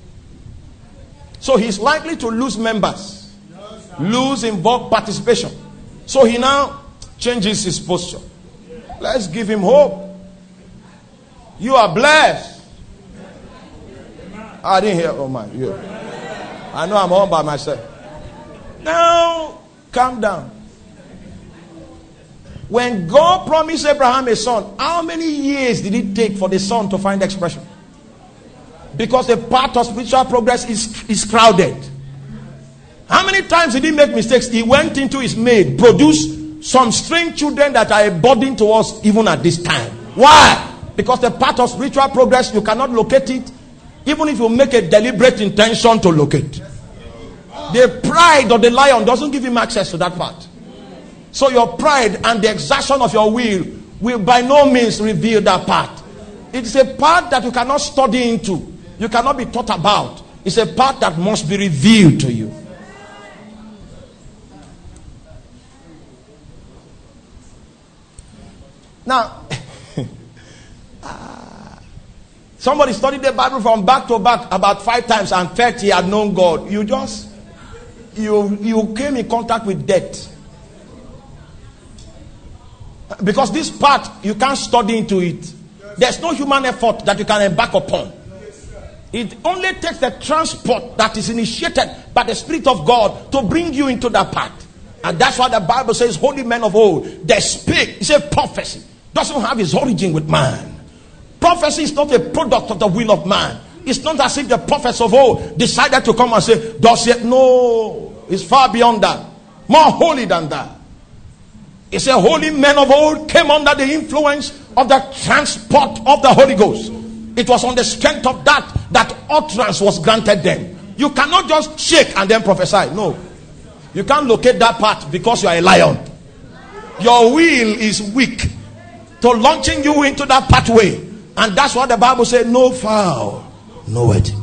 Speaker 1: So he's likely to lose members, lose involved participation. So he now changes his posture. Let's give him hope. You are blessed. I didn't hear. Oh my, yeah. I know I'm all by myself. Now, calm down. When God promised Abraham a son, how many years did it take for the son to find expression? Because the part of spiritual progress is, is crowded. How many times did he make mistakes? He went into his maid, produced some strange children that are a burden to us even at this time. Why? Because the part of spiritual progress, you cannot locate it, even if you make a deliberate intention to locate. The pride of the lion doesn't give him access to that part. So your pride and the exertion of your will will by no means reveal that part. It's a part that you cannot study into. You cannot be taught about. It's a part that must be revealed to you. Now, uh, somebody studied the Bible from back to back about five times and felt he had known God. You just, you, you came in contact with death. Because this part, you can't study into it. There's no human effort that you can embark upon. It only takes the transport that is initiated by the Spirit of God to bring you into that path. And that's why the Bible says, holy men of old, they speak. It's a prophecy. Doesn't have its origin with man. Prophecy is not a product of the will of man. It's not as if the prophets of old decided to come and say, does it? No, it's far beyond that. More holy than that. It's a holy men of old came under the influence of the transport of the Holy Ghost. It was on the strength of that that utterance was granted them. You cannot just shake and then prophesy. No. You can't locate that part because you are a lion. Your will is weak to launching you into that pathway. And that's what the Bible says, no foul, no wedding.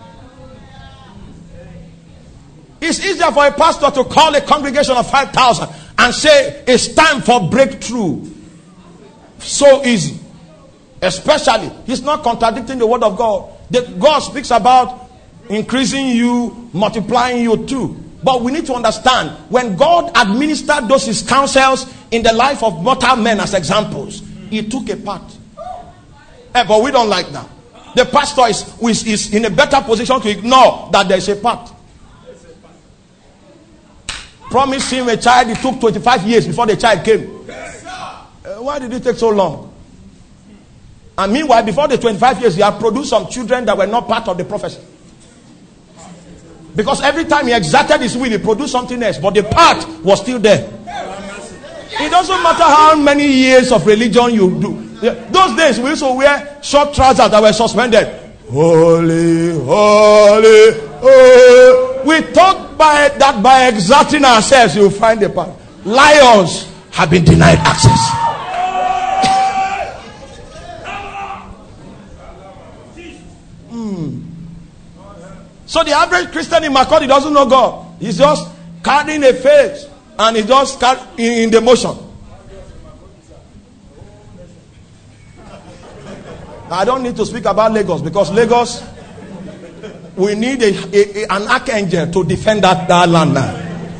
Speaker 1: It's easier for a pastor to call a congregation of five thousand and say it's time for breakthrough. So easy. Especially, he's not contradicting the word of God. The, God speaks about increasing you, multiplying you too. But we need to understand, when God administered those his counsels in the life of mortal men as examples, he took a part. Eh, but we don't like that. The pastor is, is in a better position to ignore that there is a part. Promised him a child, it took twenty-five years before the child came. Uh, why did it take so long? And meanwhile, before the twenty-five years, he had produced some children that were not part of the prophecy. Because every time he exerted his will, he produced something else. But the part was still there. It doesn't matter how many years of religion you do. Those days, we used to wear short trousers that were suspended. Holy, holy, holy. We thought by that by exerting ourselves, you'll find the part. Lions have been denied access. So So the average Christian in Makurdi doesn't know God. He's just carrying a faith and he's just in, in the motion. I don't need to speak about Lagos because Lagos, we need a, a, a, an archangel to defend that, that land now.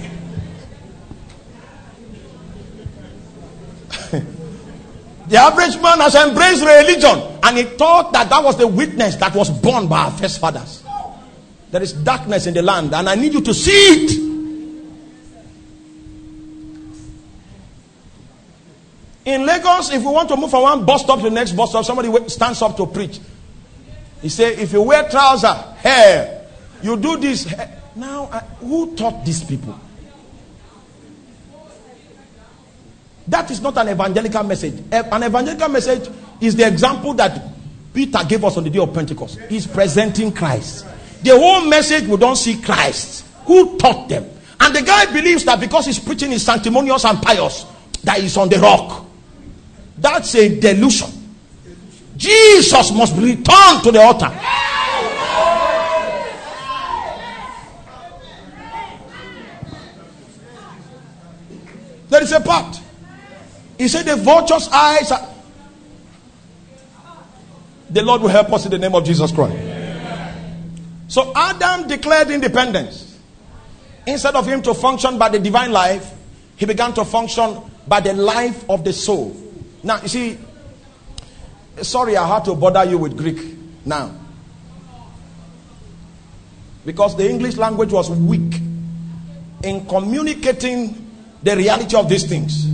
Speaker 1: The average man has embraced religion and he thought that that was the witness that was born by our first fathers. There is darkness in the land and I need you to see it. In Lagos, if we want to move from one bus stop to the next bus stop, somebody stands up to preach. He says, if you wear trouser, hair, you do this. Hair. Now, uh, who taught these people? That is not an evangelical message. An evangelical message is the example that Peter gave us on the day of Pentecost. He's presenting Christ. The whole message, we don't see Christ. Who taught them? And the guy believes that because he's preaching is sanctimonious and pious, that he's on the rock. That's a delusion. Jesus must be returned to the altar. There is a part. He said the vulture's eyes are... The Lord will help us in the name of Jesus Christ. So Adam declared independence. Instead of him to function by the divine life, he began to function by the life of the soul. Now, you see, sorry I had to bother you with Greek now. Because the English language was weak in communicating the reality of these things.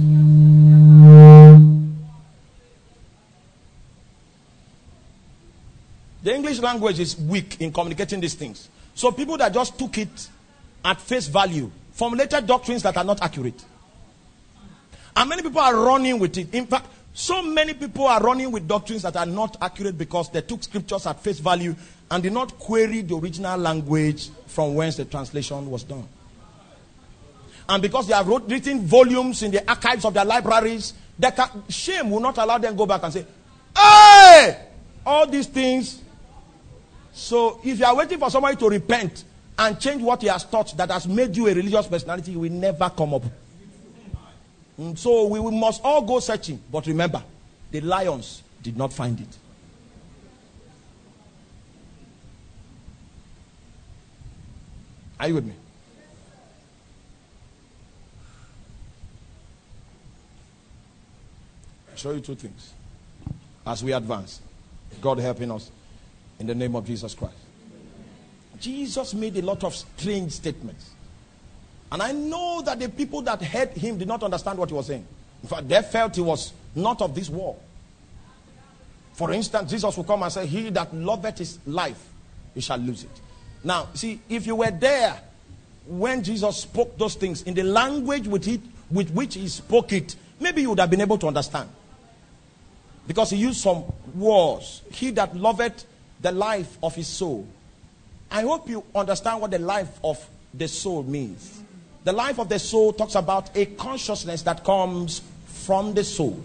Speaker 1: The English language is weak in communicating these things. So people that just took it at face value formulated doctrines that are not accurate. And many people are running with it. In fact, so many people are running with doctrines that are not accurate because they took scriptures at face value and did not query the original language from whence the translation was done. And because they have wrote, written volumes in the archives of their libraries, they can, shame will not allow them to go back and say, hey, all these things. So if you are waiting for somebody to repent and change what he has taught that has made you a religious personality, he will never come up. So we must all go searching. But remember, the lions did not find it. Are you with me? I'll show you two things as we advance. God helping us in the name of Jesus Christ. Jesus made a lot of strange statements. And I know that the people that heard him did not understand what he was saying. In fact, they felt he was not of this world. For instance, Jesus will come and say, he that loveth his life, he shall lose it. Now, see, if you were there when Jesus spoke those things, in the language with, it, with which he spoke it, maybe you would have been able to understand. Because he used some words. He that loveth the life of his soul. I hope you understand what the life of the soul means. The life of the soul talks about a consciousness that comes from the soul.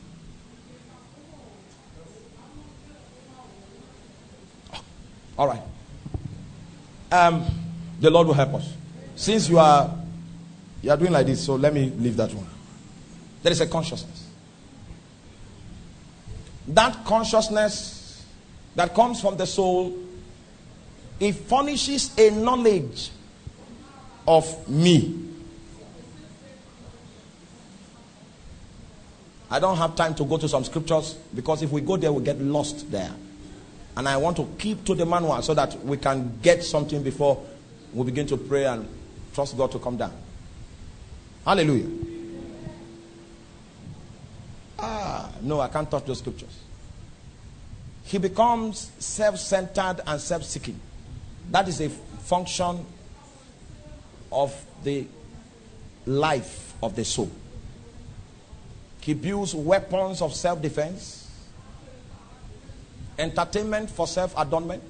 Speaker 1: All right. Um, the Lord will help us. Since you are you are doing like this, so let me leave that one. There is a consciousness. That consciousness that comes from the soul, it furnishes a knowledge of me. I don't have time to go to some scriptures because if we go there, we'll get lost there. And I want to keep to the manual so that we can get something before we begin to pray and trust God to come down. Hallelujah. Ah, no, I can't touch those scriptures. He becomes self-centered and self-seeking. That is a function of the life of the soul. He builds weapons of self-defense, entertainment for self-adornment,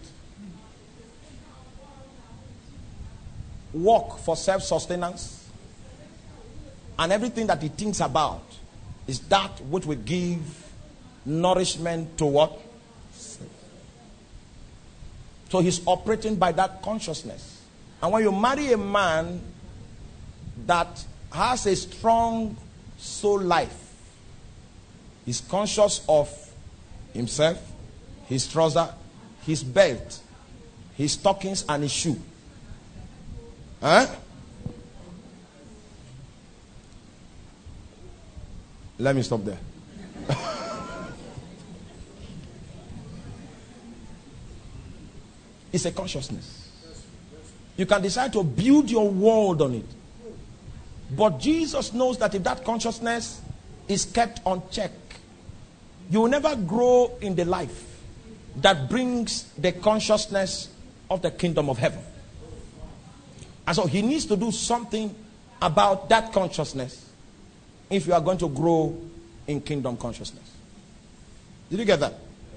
Speaker 1: work for self-sustenance, and everything that he thinks about is that which will give nourishment to what? So he's operating by that consciousness. And when you marry a man that has a strong soul life, he's conscious of himself, his trouser, his belt, his stockings, and his shoe. Huh? Let me stop there. It's a consciousness. You can decide to build your world on it. But Jesus knows that if that consciousness is kept on check, you will never grow in the life that brings the consciousness of the kingdom of heaven. And so he needs to do something about that consciousness if you are going to grow in kingdom consciousness. Did you get that?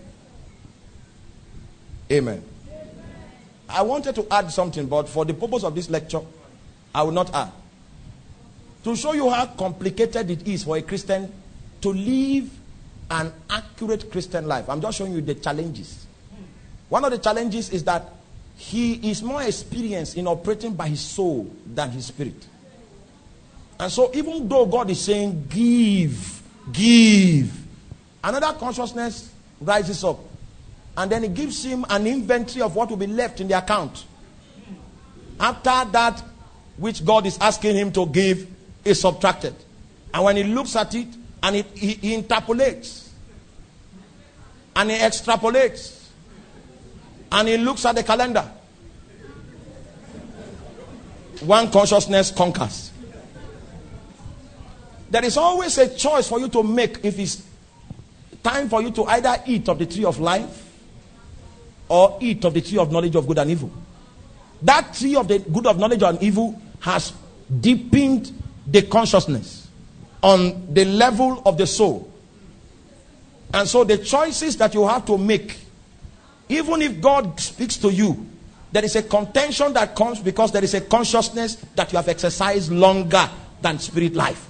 Speaker 1: Amen. I wanted to add something, but for the purpose of this lecture, I will not add. To show you how complicated it is for a Christian to live an accurate Christian life, I'm just showing you the challenges. One of the challenges is that he is more experienced in operating by his soul than his spirit. And so even though God is saying, give, give, another consciousness rises up. And then it gives him an inventory of what will be left in the account. After that which God is asking him to give is subtracted. And when he looks at it, and it, he, he interpolates. And he extrapolates. And he looks at the calendar. One consciousness conquers. There is always a choice for you to make if it's time for you to either eat of the tree of life or eat of the tree of knowledge of good and evil. That tree of the good of knowledge and evil has deepened the consciousness on the level of the soul. And so the choices that you have to make, even if God speaks to you, there is a contention that comes because there is a consciousness that you have exercised longer than spirit life.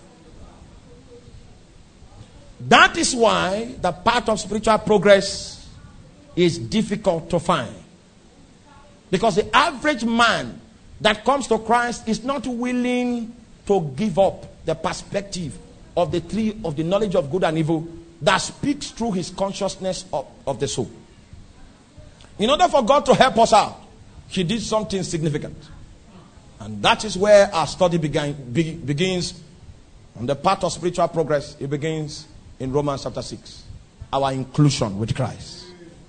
Speaker 1: That is why the path of spiritual progress is difficult to find. Because the average man that comes to Christ is not willing to give up the perspective of the tree of the knowledge of good and evil that speaks through his consciousness of, of the soul. In order for God to help us out, he did something significant. And that is where our study began, be, begins on the path of spiritual progress. It begins in Romans chapter six. Our inclusion with Christ.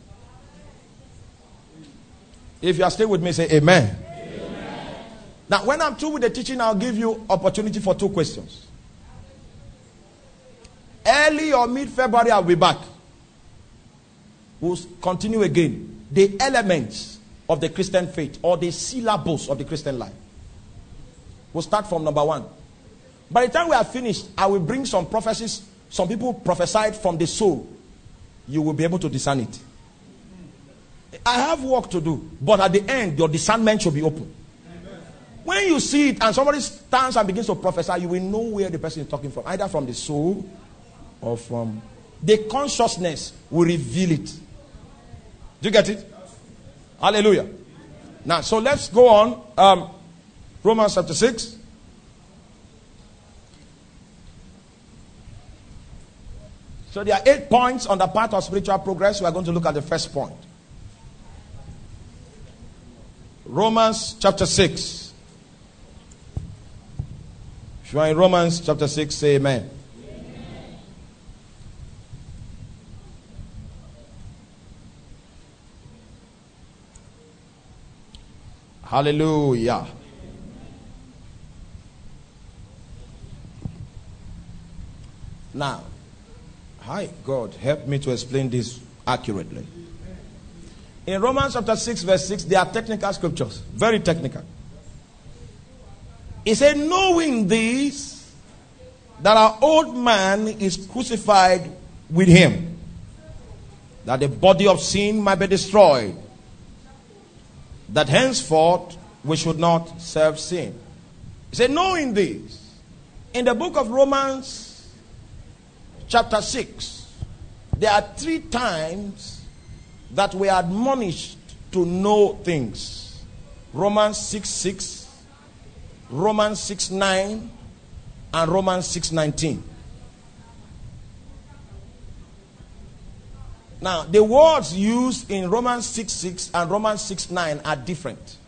Speaker 1: If you are still with me, say amen. Amen. Now, when I'm through with the teaching, I'll give you opportunity for two questions. Early or mid-February, I'll be back. We'll continue again. The elements of the Christian faith, or the syllabus of the Christian life. We'll start from number one. By the time we are finished, I will bring some prophecies. Some people prophesied from the soul. You will be able to discern it. I have work to do, but at the end, your discernment should be open. Amen. When you see it and somebody stands and begins to prophesy, you will know where the person is talking from, either from the soul or from the consciousness will reveal it. Do you get it? Hallelujah. Now, so let's go on. Um, Romans chapter six. So there are eight points on the path of spiritual progress. We are going to look at the first point. Romans chapter six. If you are in Romans chapter six, say amen. Amen. Hallelujah. Now, hi, God, help me to explain this accurately. In Romans chapter six, verse six, there are technical scriptures. Very technical. It said, knowing this, that our old man is crucified with him, that the body of sin might be destroyed, that henceforth we should not serve sin. He said, knowing this, in the book of Romans chapter six, there are three times that we are admonished to know things. Romans six six, Romans six nine, and Romans six nineteen. Now, the words used in Romans six six and Romans six nine are different.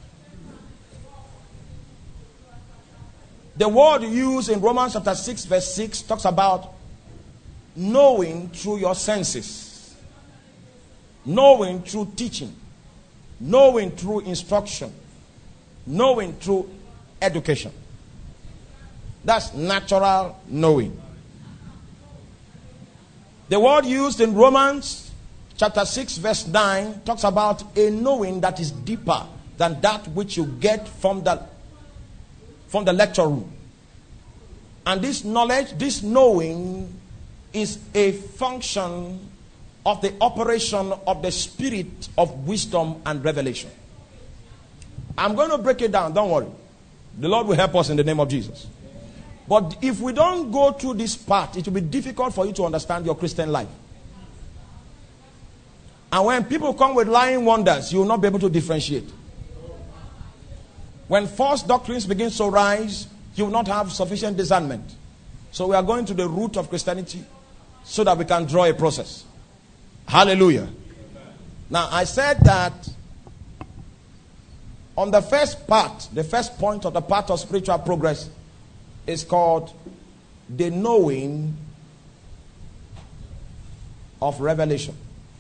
Speaker 1: The word used in Romans chapter six verse six talks about knowing through your senses, knowing through teaching, knowing through instruction, knowing through education. That's natural knowing. The word used in Romans chapter six verse nine talks about a knowing that is deeper than that which you get from the from the lecture room. And this knowledge, this knowing, is a function of the operation of the spirit of wisdom and revelation. I'm going to break it down, don't worry. The Lord will help us in the name of Jesus. But if we don't go through this part, it will be difficult for you to understand your Christian life. And when people come with lying wonders, you will not be able to differentiate. When false doctrines begin to rise, you will not have sufficient discernment. So we are going to the root of Christianity so that we can draw a process. Hallelujah. Now, I said that on the first part, the first point of the path of spiritual progress is called the knowing of revelation.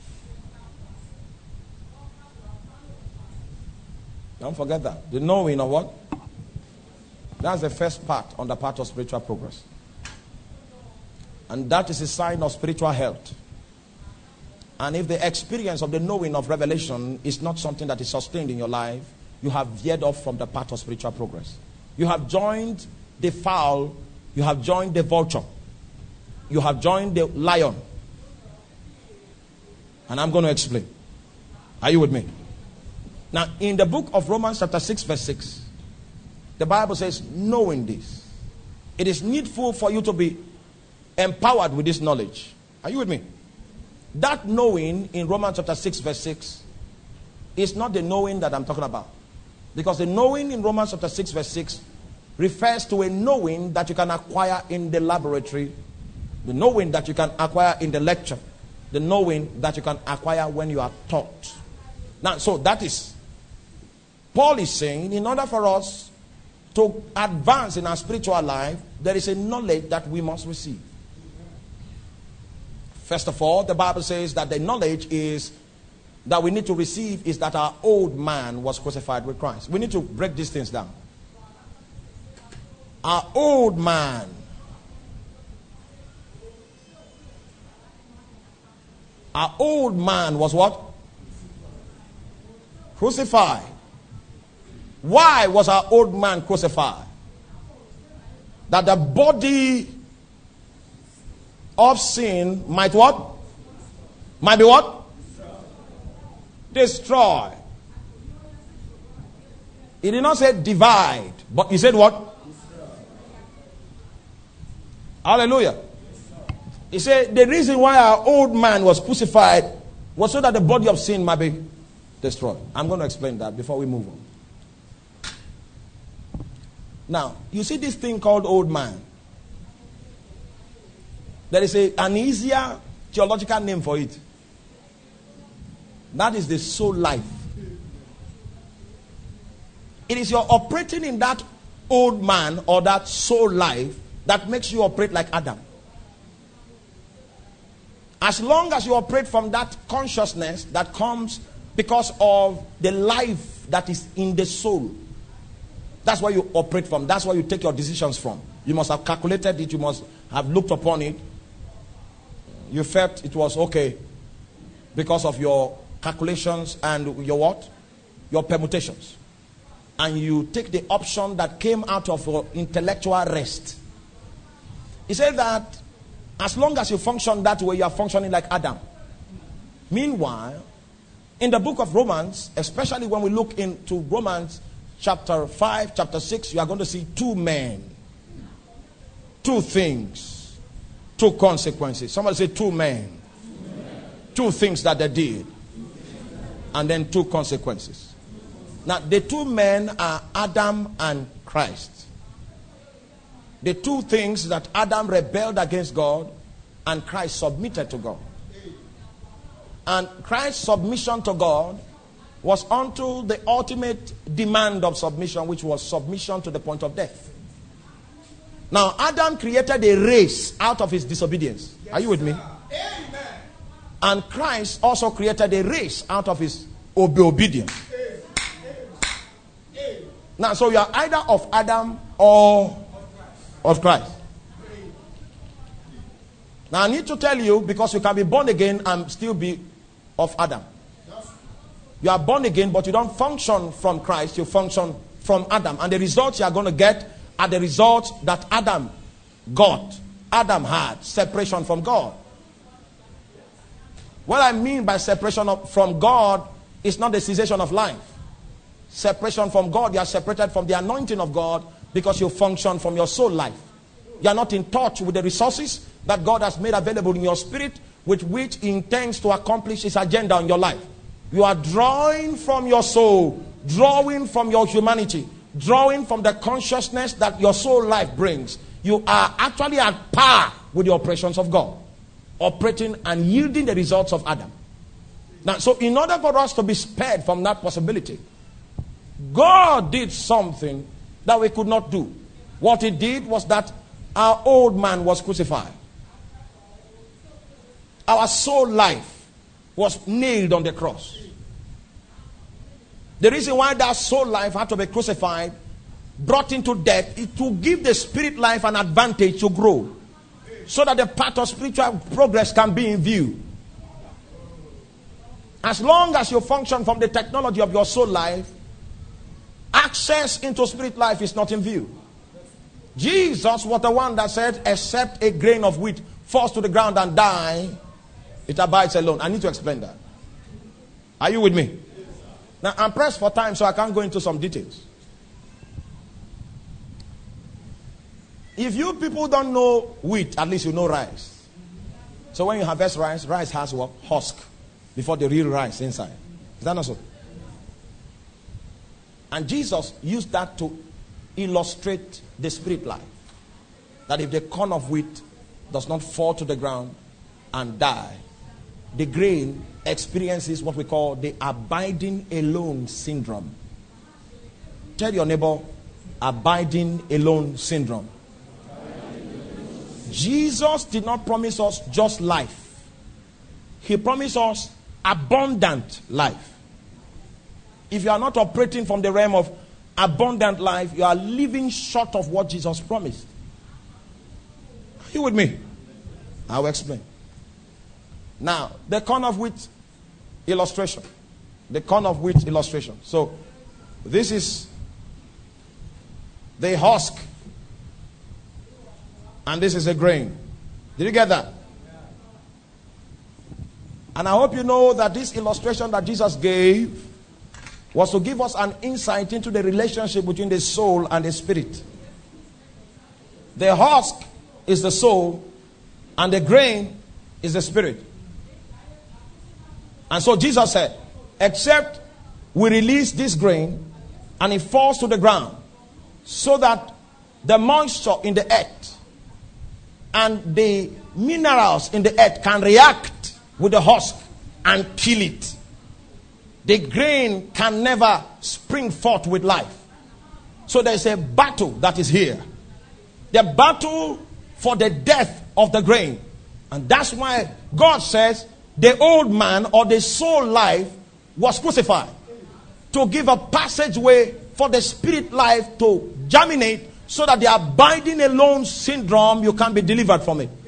Speaker 1: Don't forget that. The knowing of what? That's the first part on the path of spiritual progress. And that is a sign of spiritual health. And if the experience of the knowing of revelation is not something that is sustained in your life, you have veered off from the path of spiritual progress. You have joined the fowl, you have joined the vulture, you have joined the lion. And I'm going to explain. Are you with me? Now, in the book of Romans chapter six verse six, the Bible says, knowing this, it is needful for you to be empowered with this knowledge. Are you with me? That knowing in Romans chapter six verse six is not the knowing that I'm talking about. Because the knowing in Romans chapter six verse six refers to a knowing that you can acquire in the laboratory, the knowing that you can acquire in the lecture, the knowing that you can acquire when you are taught. Now, so that is, Paul is saying, in order for us to advance in our spiritual life, there is a knowledge that we must receive. First of all, the Bible says that the knowledge is that we need to receive is that our old man was crucified with Christ. We need to break these things down. Our old man. Our old man was what? Crucified. Why was our old man crucified? That the body of sin might what? Might be what? Destroy. He did not say divide, but he said what? Hallelujah. He said the reason why our old man was crucified was so that the body of sin might be destroyed. I'm going to explain that before we move on. Now, you see this thing called old man. There is a, an easier theological name for it. That is the soul life. It is your operating in that old man or that soul life that makes you operate like Adam. As long as you operate from that consciousness that comes because of the life that is in the soul, that's where you operate from. That's where you take your decisions from. You must have calculated it. You must have looked upon it. You felt it was okay because of your calculations and your what? Your permutations. And you take the option that came out of your intellectual rest. He said that as long as you function that way, you are functioning like Adam. Meanwhile, in the book of Romans, especially when we look into Romans chapter five, chapter six, you are going to see two men, two things, two consequences. Somebody say two men, two, men. two things that they did. and then two consequences. Now, the two men are Adam and Christ. The two things that Adam rebelled against God and Christ submitted to God. And Christ's submission to God was unto the ultimate demand of submission, which was submission to the point of death. Now, Adam created a race out of his disobedience. Yes, are you with me? Amen. And Christ also created a race out of his obe- obedience. Amen. Now, so you are either of Adam or of Christ. Now, I need to tell you, because you can be born again and still be of Adam. You are born again, but you don't function from Christ. You function from Adam. And the results you are going to get are the results that Adam got. Adam had separation from God. What I mean by separation of, from God is not the cessation of life. Separation from God, you are separated from the anointing of God because you function from your soul life. You are not in touch with the resources that God has made available in your spirit, with which He intends to accomplish His agenda in your life. You are drawing from your soul, drawing from your humanity, drawing from the consciousness that your soul life brings. You are actually at par with the operations of God, operating and yielding the results of Adam. Now, so in order for us to be spared from that possibility, God did something that we could not do. What He did was that our old man was crucified. Our soul life was nailed on the cross. The reason why that soul life had to be crucified, brought into death, is to give the spirit life an advantage to grow, so that the path of spiritual progress can be in view. As long as you function from the technology of your soul life, access into spirit life is not in view. Jesus was the one that said, except a grain of wheat falls to the ground and die, it abides alone. I need to explain that. Are you with me? Now, I'm pressed for time, so I can't go into some details. If you people don't know wheat, at least you know rice. So when you harvest rice, rice has what? Husk before the real rice inside. Is that not so? And Jesus used that to illustrate the spirit life. That if the corn of wheat does not fall to the ground and die, the grain experiences what we call the abiding alone syndrome. Tell your neighbor, abiding alone syndrome. Jesus did not promise us just life. He promised us abundant life. If you are not operating from the realm of abundant life, you are living short of what Jesus promised. Are you with me? I will explain. Now, the corn of wheat illustration. The corn of wheat illustration. So, this is the husk. And this is a grain. Did you get that? And I hope you know that this illustration that Jesus gave was to give us an insight into the relationship between the soul and the spirit. The husk is the soul, and the grain is the spirit. And so Jesus said, except we release this grain and it falls to the ground, so that the moisture in the earth and the minerals in the earth can react with the husk and kill it, the grain can never spring forth with life. So there is a battle that is here. The battle for the death of the grain. And that's why God says the old man or the soul life was crucified, to give a passageway for the spirit life to germinate, so that the abiding alone syndrome, you can be delivered from it.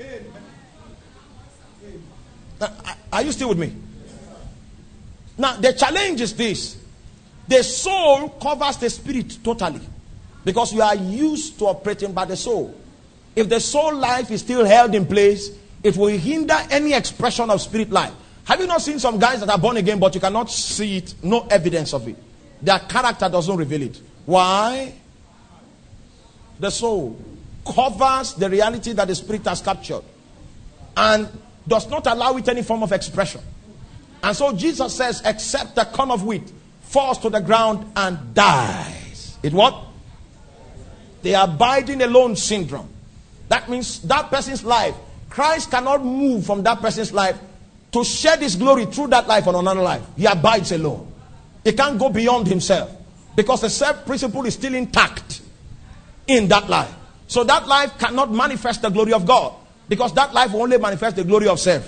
Speaker 1: Now, are you still with me? Now, the challenge is this. The soul covers the spirit totally, because you are used to operating by the soul. If the soul life is still held in place, it will hinder any expression of spirit life. Have you not seen some guys that are born again, but you cannot see it, no evidence of it? Their character doesn't reveal it. Why? The soul covers the reality that the spirit has captured and does not allow it any form of expression. And so Jesus says, except the corn of wheat falls to the ground and dies. It what? The abiding alone syndrome. That means that person's life, Christ cannot move from that person's life to shed his glory through that life on another life. He abides alone. He can't go beyond himself because the self principle is still intact in that life. So that life cannot manifest the glory of God because that life will only manifest the glory of self.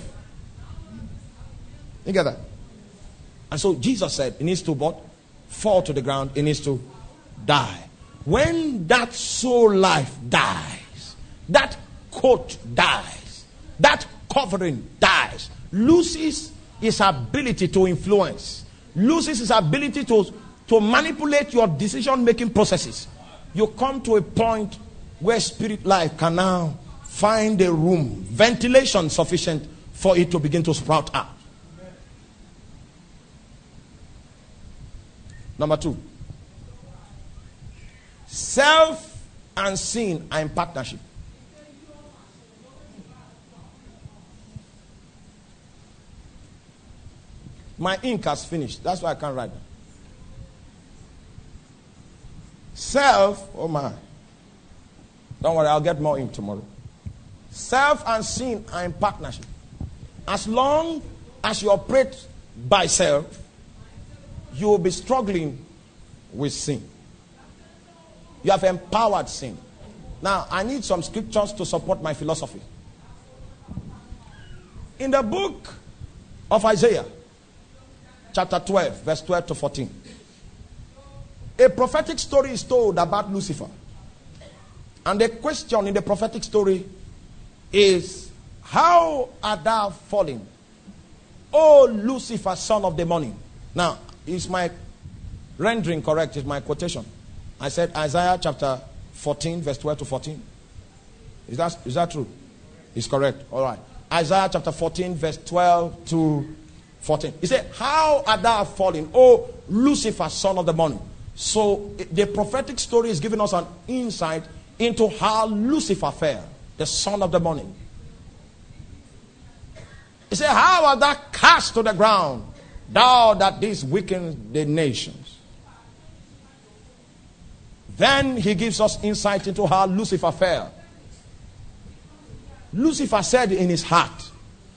Speaker 1: You get that? And so Jesus said, it needs to what? Fall to the ground. It needs to die. When that soul life dies, that coat dies, that covering dies, loses his ability to influence, loses his ability to, to manipulate your decision-making processes. You come to a point where spirit life can now find a room, ventilation sufficient for it to begin to sprout out. Number two, self and sin are in partnership. My ink has finished. That's why I can't write. Self, oh my. Don't worry, I'll get more ink tomorrow. Self and sin are in partnership. As long as you operate by self, you will be struggling with sin. You have empowered sin. Now, I need some scriptures to support my philosophy. In the book of Isaiah, chapter twelve, verse twelve to fourteen, a prophetic story is told about Lucifer. And the question in the prophetic story is, how art thou fallen, O Lucifer, son of the morning? Now, is my rendering correct? Is my quotation? I said Isaiah chapter fourteen, verse twelve to fourteen. Is that, is that true? It's correct. All right. Isaiah chapter fourteen, verse twelve to fourteen. He said, how art thou fallen, O Lucifer, son of the morning? So the prophetic story is giving us an insight into how Lucifer fell, the son of the morning. He said, how art thou cast to the ground, thou that didst weaken the nations? Then he gives us insight into how Lucifer fell. Lucifer said in his heart,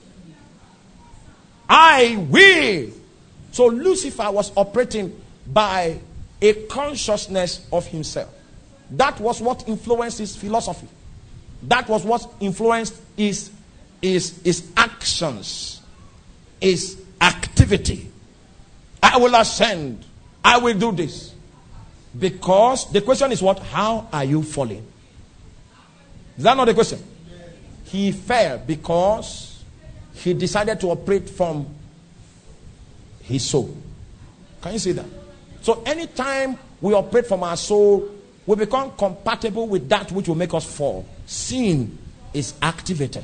Speaker 1: I will. So Lucifer was operating by a consciousness of himself. That was what influenced his philosophy. That was what influenced his, his, his actions, his activity. I will ascend. I will do this. Because the question is what? How are you falling? Is that not the question? He fell because he decided to operate from his soul. Can you see that? So anytime we operate from our soul, we become compatible with that which will make us fall. Sin is activated.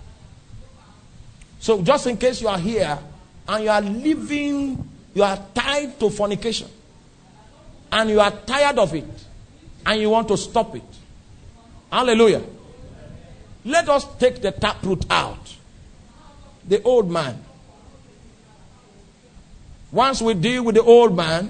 Speaker 1: So just in case you are here and you are living, you are tied to fornication, and you are tired of it, and you want to stop it. Hallelujah. Let us take the taproot out. The old man. Once we deal with the old man,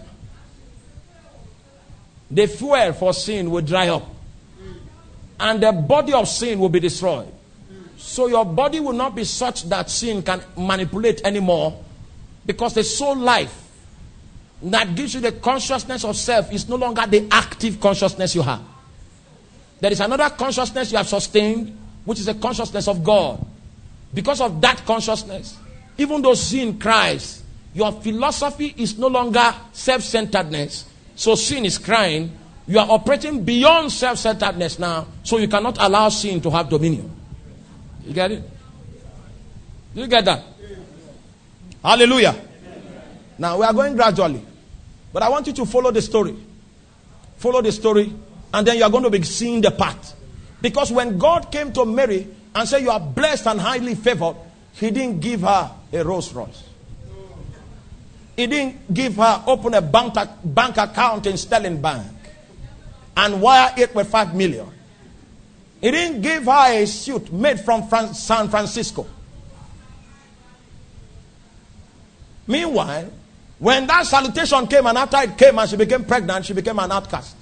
Speaker 1: the fuel for sin will dry up. And the body of sin will be destroyed. So your body will not be such that sin can manipulate anymore. Because the soul life that gives you the consciousness of self is no longer the active consciousness you have. There is another consciousness you have sustained, which is the consciousness of God. Because of that consciousness, even though sin cries, your philosophy is no longer self-centeredness. So sin is crying. You are operating beyond self-centeredness now. So you cannot allow sin to have dominion. You get it? Do you get that? Hallelujah. Now we are going gradually. But I want you to follow the story. Follow the story. And then you are going to be seeing the path. Because when God came to Mary and said you are blessed and highly favored, he didn't give her a Rolls Royce. He didn't give her, open a bank, bank account in Sterling Bank and wire it with five million. He didn't give her a suit made from Fran- San Francisco. Meanwhile, when that salutation came and after it came and she became pregnant, she became an outcast.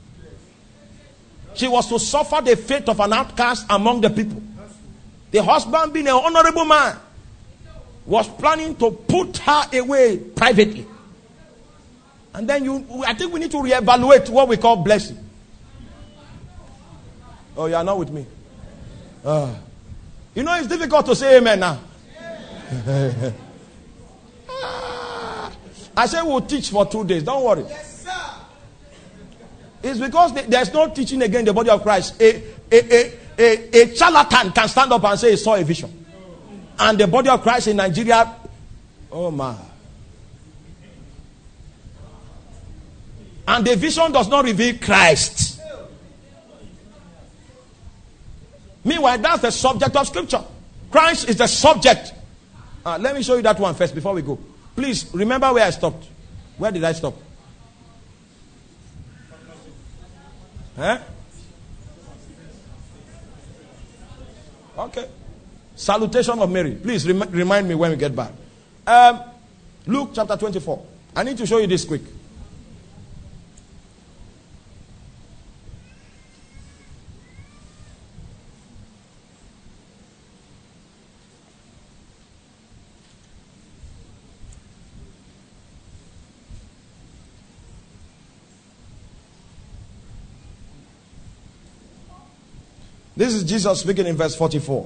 Speaker 1: She was to suffer the fate of an outcast among the people. The husband, being an honorable man, was planning to put her away privately. And then you, I think we need to reevaluate what we call blessing. Oh, you are not with me. Uh, you know, it's difficult to say amen now. I said we'll teach for two days. Don't worry. Yes, sir. It's because there's no teaching again in the body of Christ. A, a, a, a, a charlatan can stand up and say he saw a vision. And the body of Christ in Nigeria, oh my. And the vision does not reveal Christ. Meanwhile, that's the subject of scripture. Christ is the subject. Uh, let me show you that one first before we go. Please remember where I stopped. Where did I stop? Huh? Okay. Salutation of Mary. Please rem- remind me when we get back. Um, Luke chapter twenty-four. I need to show you this quick. This is Jesus speaking in verse forty-four.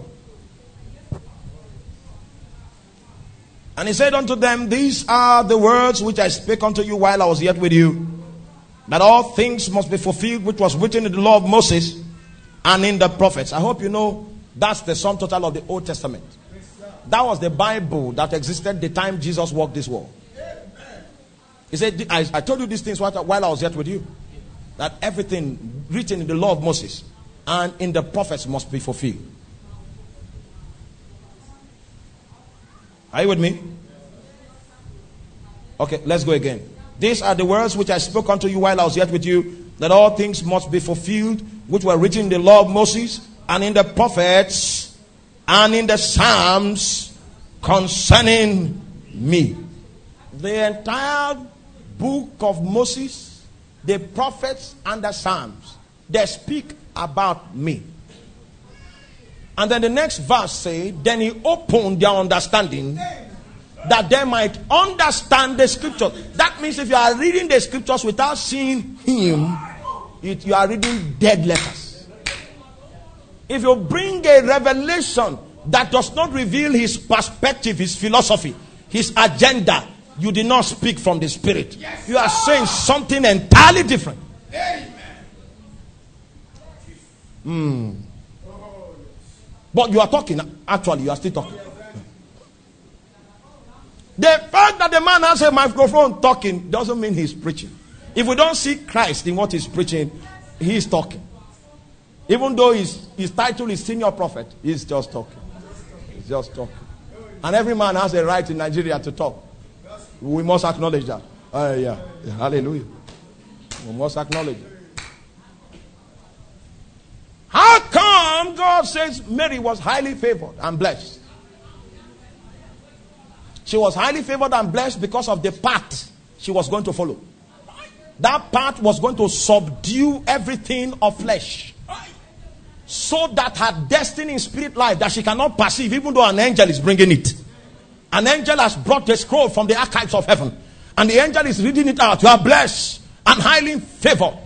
Speaker 1: And he said unto them, these are the words which I spake unto you while I was yet with you, that all things must be fulfilled which was written in the law of Moses and in the prophets. I hope you know that's the sum total of the Old Testament. That was the Bible that existed the time Jesus walked this world. He said, I, I told you these things while I was yet with you, that everything written in the law of Moses and in the prophets must be fulfilled. Are you with me? Okay, let's go again. These are the words which I spoke unto you while I was yet with you, that all things must be fulfilled which were written in the law of Moses and in the prophets and in the Psalms concerning me. The entire book of Moses, the prophets and the Psalms, they speak about me. And then the next verse say, then he opened their understanding that they might understand the scriptures. That means if you are reading the scriptures without seeing him, it, you are reading dead letters. If you bring a revelation that does not reveal his perspective, his philosophy, his agenda, you did not speak from the Spirit. Yes, you are saying something entirely different. Hmm. But you are talking. Actually, you are still talking. The fact that the man has a microphone talking doesn't mean he's preaching. If we don't see Christ in what he's preaching, he's talking. Even though his, his title is senior prophet, he's just talking. He's just talking. And every man has a right in Nigeria to talk. We must acknowledge that. Uh, yeah. yeah. Hallelujah. We must acknowledge it. How come God says Mary was highly favored and blessed? She was highly favored and blessed because of the path she was going to follow. That path was going to subdue everything of flesh, so that her destiny in spirit life that she cannot perceive, even though an angel is bringing it. An angel has brought the scroll from the archives of heaven, and the angel is reading it out. You are blessed and highly favored.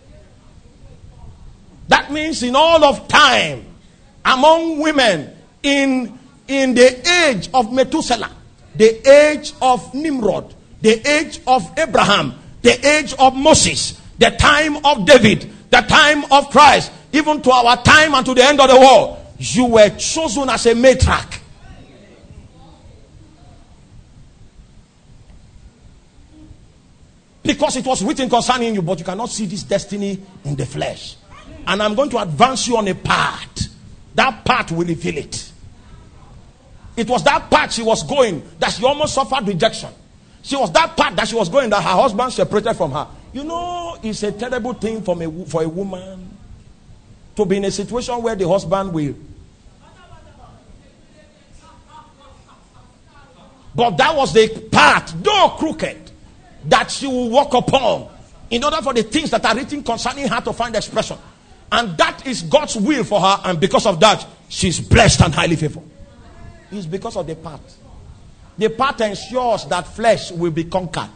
Speaker 1: That means in all of time, among women, in, in the age of Methuselah, the age of Nimrod, the age of Abraham, the age of Moses, the time of David, the time of Christ, even to our time and to the end of the world, you were chosen as a matriarch. Because it was written concerning you, but you cannot see this destiny in the flesh. And I'm going to advance you on a path. That path will reveal it. It was that path she was going that she almost suffered rejection. She was that path that she was going that her husband separated from her. You know, it's a terrible thing for a, for a woman to be in a situation where the husband will. But that was the path, though crooked, that she will walk upon in order for the things that are written concerning her to find expression. And that is God's will for her. And because of that, she's blessed and highly favored. It's because of the path. The path ensures that flesh will be conquered.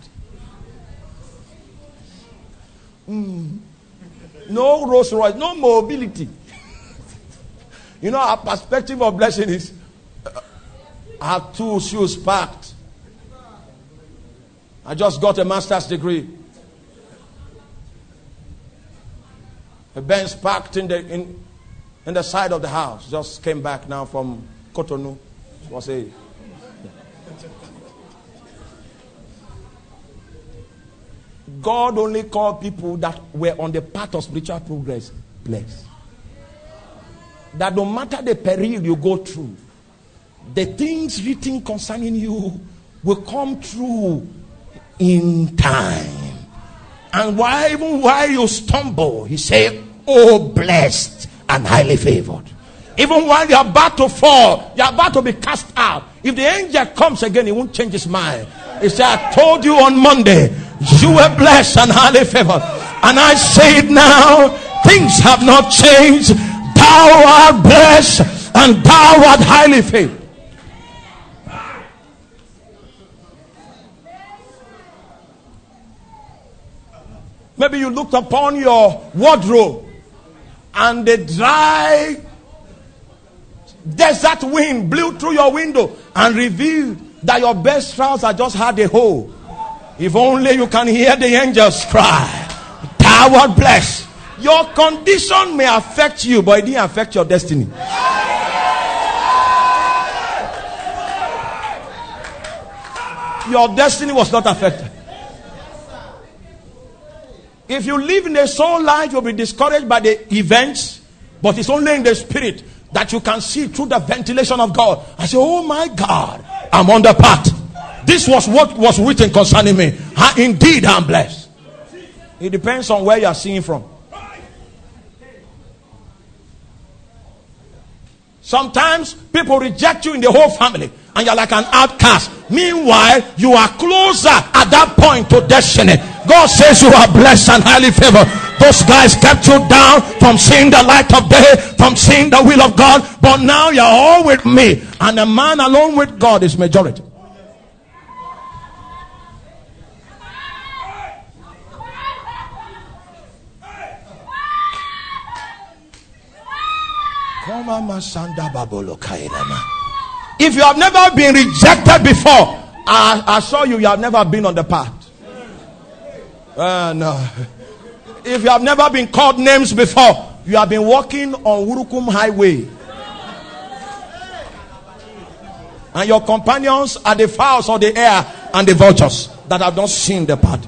Speaker 1: Mm. No Rolls Royce, no mobility. You know, our perspective of blessing is uh, I have two shoes packed. I just got a master's degree. A Benz parked in the in, in the side of the house. Just came back now from Cotonou. Was a God only called people that were on the path of spiritual progress blessed. That no matter the peril you go through, the things written concerning you will come true in time. And why, even while you stumble, he said, oh, blessed and highly favored. Even while you're about to fall, you're about to be cast out. If the angel comes again, he won't change his mind. He said, I told you on Monday, you were blessed and highly favored. And I say it now, things have not changed. Thou art blessed and thou art highly favored. Maybe you looked upon your wardrobe and the dry desert wind blew through your window and revealed that your best trousers just had a hole. If only you can hear the angels cry, thou art blessed. Your condition may affect you, but it didn't affect your destiny. Your destiny was not affected. If you live in the soul life, you'll be discouraged by the events, but it's only in the spirit that you can see through the ventilation of God. I say, oh my God, I'm on the path. This was what was written concerning me. I, indeed, I'm blessed. It depends on where you are seeing from. Sometimes people reject you in the whole family and you're like an outcast. Meanwhile, you are closer at that point to destiny. God says you are blessed and highly favored. Those guys kept you down from seeing the light of day, from seeing the will of God. But now you're all with me. And a man alone with God is majority. If you have never been rejected before, I assure you, you have never been on the path. Uh, no. If you have never been called names before, you have been walking on Urukum Highway. And your companions are the fowls of the air and the vultures that have not seen the path.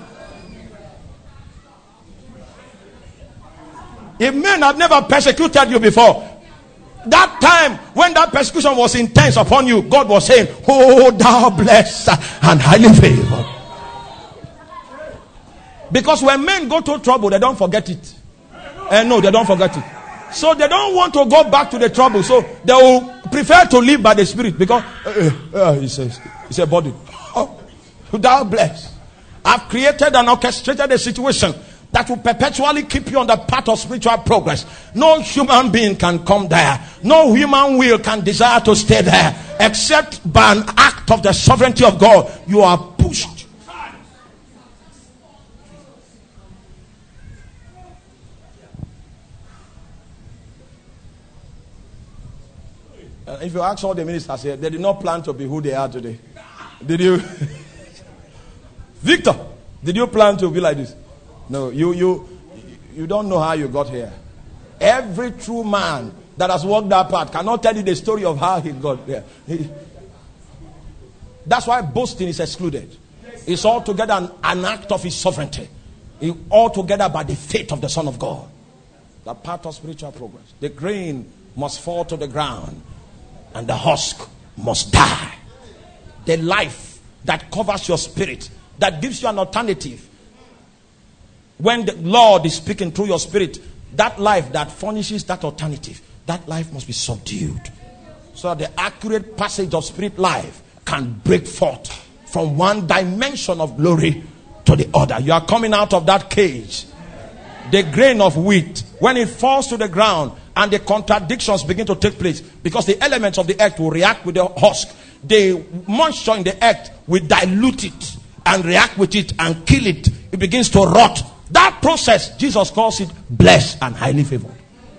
Speaker 1: If men have never persecuted you before, that time when that persecution was intense upon you, God was saying, oh, thou blessed and highly favored. Because when men go to trouble, they don't forget it. And no, they don't forget it. So they don't want to go back to the trouble. So they will prefer to live by the Spirit. Because uh, uh, he says, it's a body. Oh, thou blessed. I've created and orchestrated a situation that will perpetually keep you on the path of spiritual progress. No human being can come there. No human will can desire to stay there. Except by an act of the sovereignty of God, you are pushed. Uh, if you ask all the ministers here, they did not plan to be who they are today. Did you? Victor, did you plan to be like this? No, you you you don't know how you got here. Every true man that has walked that path cannot tell you the story of how he got there. He, that's why boasting is excluded. It's altogether an, an act of his sovereignty. It, altogether by the faith of the Son of God. The path of spiritual progress. The grain must fall to the ground and the husk must die. The life that covers your spirit, that gives you an alternative. When the Lord is speaking through your spirit, that life that furnishes that alternative, that life must be subdued. So that the accurate passage of spirit life can break forth from one dimension of glory to the other. You are coming out of that cage. The grain of wheat, when it falls to the ground and the contradictions begin to take place, because the elements of the earth will react with the husk, the moisture in the earth will dilute it and react with it and kill it. It begins to rot. That process, Jesus calls it blessed and highly favored.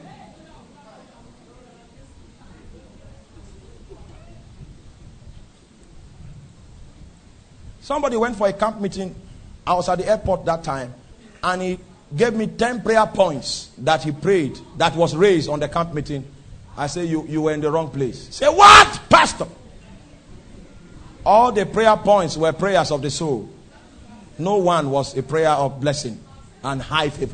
Speaker 1: Somebody went for a camp meeting. I was at the airport that time, and he gave me ten prayer points that he prayed that was raised on the camp meeting. I said, you, you were in the wrong place. Say, what, Pastor? All the prayer points were prayers of the soul. No one was a prayer of blessing and high favor.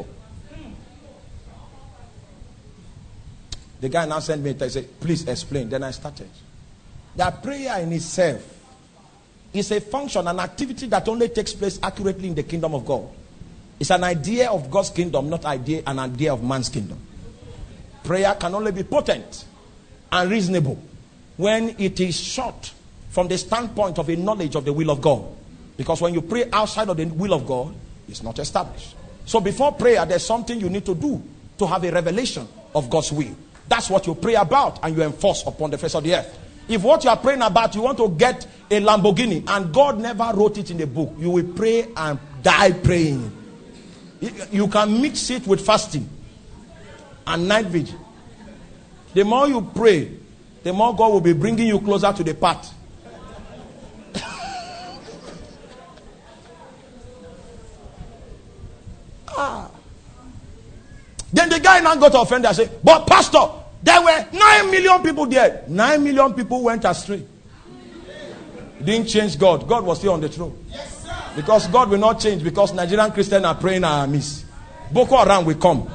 Speaker 1: The guy now sent me a text. He said, please explain. Then I started. That prayer in itself is a function, an activity that only takes place accurately in the kingdom of God. It's an idea of God's kingdom, not idea, an idea of man's kingdom. Prayer can only be potent and reasonable when it is short from the standpoint of a knowledge of the will of God. Because when you pray outside of the will of God, it's not established. So before prayer, there's something you need to do to have a revelation of God's will. That's what you pray about and you enforce upon the face of the earth. If what you are praying about, you want to get a Lamborghini and God never wrote it in the book, you will pray and die praying. You can mix it with fasting and night vigil. The more you pray, the more God will be bringing you closer to the path. ah. Then the guy now got offended and said, but Pastor, there were nine million people there. Nine million people went astray. Didn't change God. God was still on the throne. Yes, sir. Because God will not change because Nigerian Christians are praying and miss. Boko Haram will come.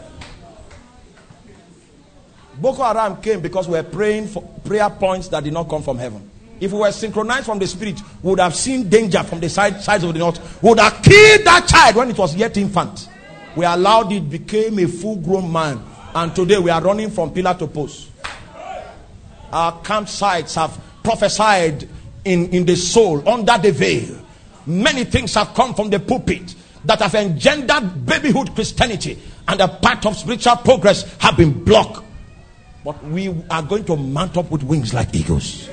Speaker 1: Boko Haram came because we were praying for prayer points that did not come from heaven. If we were synchronized from the spirit, we would have seen danger from the side, sides of the north. We would have killed that child when it was yet infant. We allowed it, became a full-grown man. And today we are running from pillar to post. Our campsites have prophesied in, in the soul, under the veil. Many things have come from the pulpit that have engendered babyhood Christianity. And the path of spiritual progress have been blocked. But we are going to mount up with wings like eagles.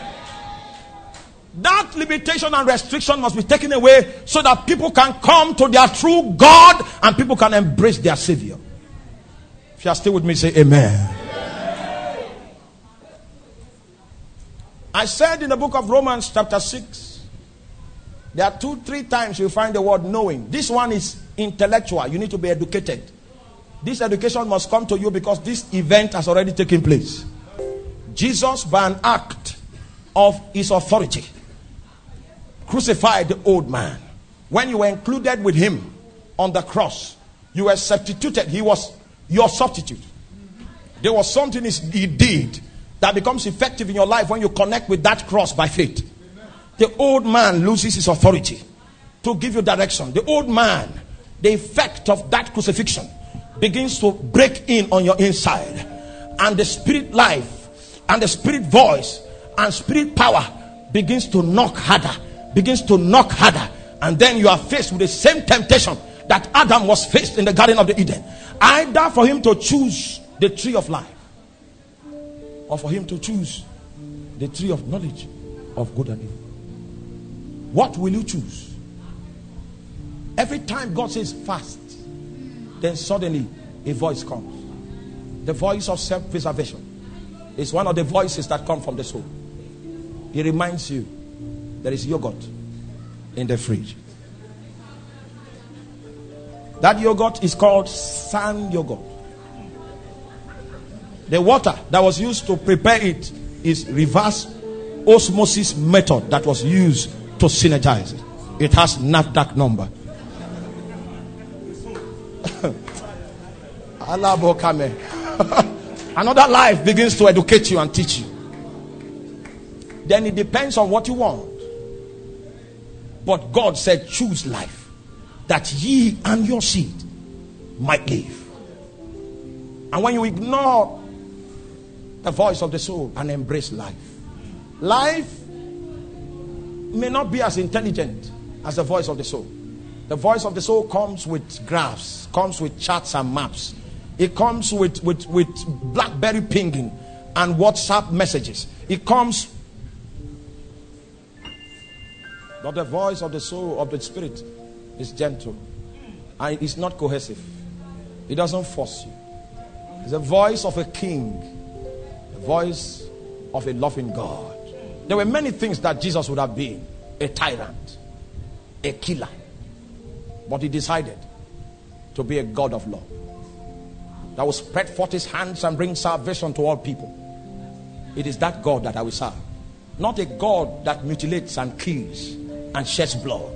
Speaker 1: That limitation and restriction must be taken away so that people can come to their true God and people can embrace their Savior. If you are still with me, say amen. Amen. I said in the book of Romans chapter six, there are two, three times you find the word knowing. This one is intellectual. You need to be educated. This education must come to you because this event has already taken place. Jesus, by an act of his authority, crucified the old man. When you were included with him on the cross, you were substituted. He was your substitute. There was something he did that becomes effective in your life when you connect with that cross by faith. The old man loses his authority to give you direction. The old man, the effect of that crucifixion begins to break in on your inside. And the spirit life and the spirit voice and spirit power begins to knock harder. Begins to knock harder. And then you are faced with the same temptation that Adam was faced in the Garden of the Eden. Either for him to choose the tree of life, or for him to choose the tree of knowledge of good and evil. What will you choose? Every time God says fast, then suddenly a voice comes. The voice of self-preservation is one of the voices that come from the soul. It reminds you there is yogurt in the fridge. That yogurt is called sand yogurt. The water that was used to prepare it is reverse osmosis method that was used to synergize it. It has NAFDAC number. Another life begins to educate you and teach you. Then it depends on what you want. But God said, choose life, that ye and your seed might live. And when you ignore the voice of the soul and embrace life, life may not be as intelligent as the voice of the soul. The voice of the soul comes with graphs, comes with charts and maps. It comes with, with, with BlackBerry pinging and WhatsApp messages. It comes. But the voice of the soul, of the spirit, is gentle. And it's not cohesive. It doesn't force you. It's the voice of a king. The voice of a loving God. There were many things that Jesus would have been. A tyrant. A killer. But he decided to be a God of love. That will spread forth his hands and bring salvation to all people. It is that God that I will serve. Not a God that mutilates and kills and sheds blood.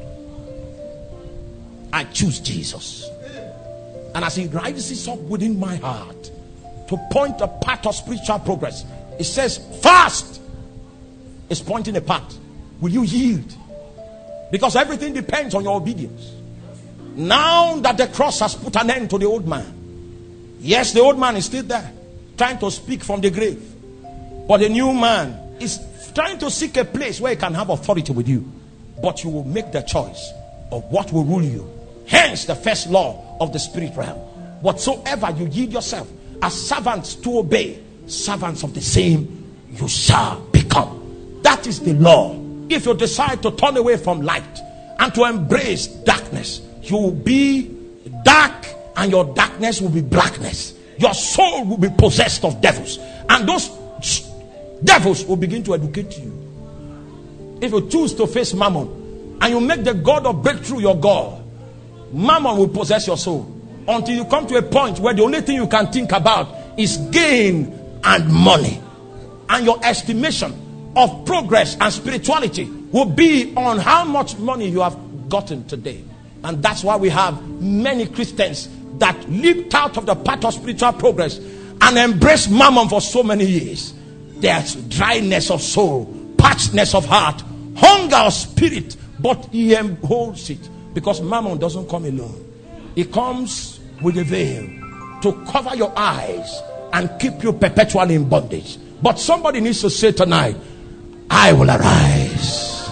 Speaker 1: I choose Jesus. And as he rises up within my heart to point a path of spiritual progress, it says fast is pointing a path. Will you yield? Because everything depends on your obedience. Now that the cross has put an end to the old man. Yes, the old man is still there, trying to speak from the grave. But the new man is trying to seek a place where he can have authority with you. But you will make the choice of what will rule you. Hence the first law of the spirit realm. Whatsoever you yield yourself as servants to obey, servants of the same you shall become. That is the law. If you decide to turn away from light and to embrace darkness, you will be dark and your darkness will be blackness. Your soul will be possessed of devils. And those devils will begin to educate you. If you choose to face Mammon and you make the God of breakthrough your God, Mammon will possess your soul until you come to a point where the only thing you can think about is gain and money. And your estimation of progress and spirituality will be on how much money you have gotten today. And that's why we have many Christians that leaped out of the path of spiritual progress and embraced Mammon for so many years. There's dryness of soul, parchedness of heart, hunger of spirit, but he holds it because Mammon doesn't come alone. He comes with a veil to cover your eyes and keep you perpetually in bondage. But somebody needs to say tonight, I will arise.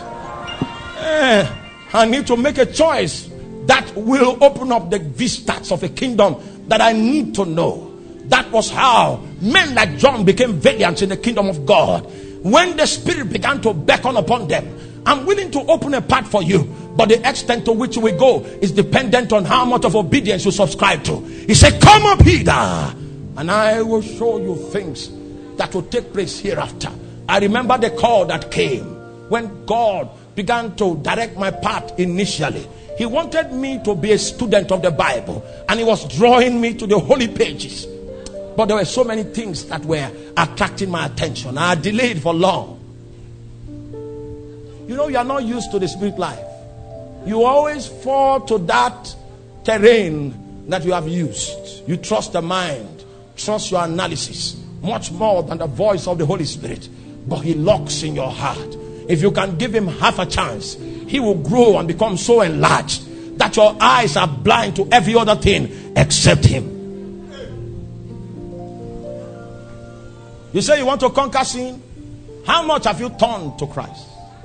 Speaker 1: Eh, I need to make a choice that will open up the vistas of a kingdom that I need to know. That was how men like John became valiant in the kingdom of God. When the Spirit began to beckon upon them, I'm willing to open a path for you, but the extent to which we go is dependent on how much of obedience you subscribe to. He said, come up hither, and I will show you things that will take place hereafter. I remember the call that came when God began to direct my path initially. He wanted me to be a student of the Bible, and he was drawing me to the holy pages. But there were so many things that were attracting my attention. I delayed for long. You know, you are not used to the spirit life. You always fall to that terrain that you have used. You trust the mind, trust your analysis much more than the voice of the Holy Spirit. But he locks in your heart. If you can give him half a chance, he will grow and become so enlarged that your eyes are blind to every other thing except him. You say you want to conquer sin? How much have you turned to Christ?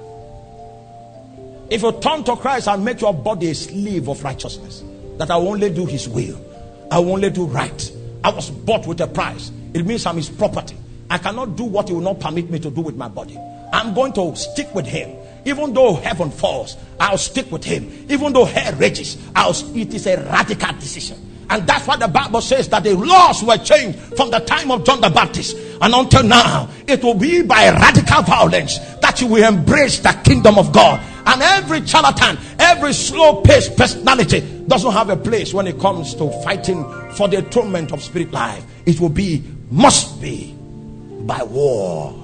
Speaker 1: If you turn to Christ and make your body a slave of righteousness, that I will only do his will, I will only do right. I was bought with a price. It means I'm his property. I cannot do what he will not permit me to do with my body. I'm going to stick with him. Even though heaven falls, I'll stick with him. Even though hell rages, I'll, it is a radical decision. And that's why the Bible says that the laws were changed from the time of John the Baptist. And until now, it will be by radical violence that you will embrace the kingdom of God. And every charlatan, every slow-paced personality doesn't have a place when it comes to fighting for the atonement of spirit life. It will be, must be, by war.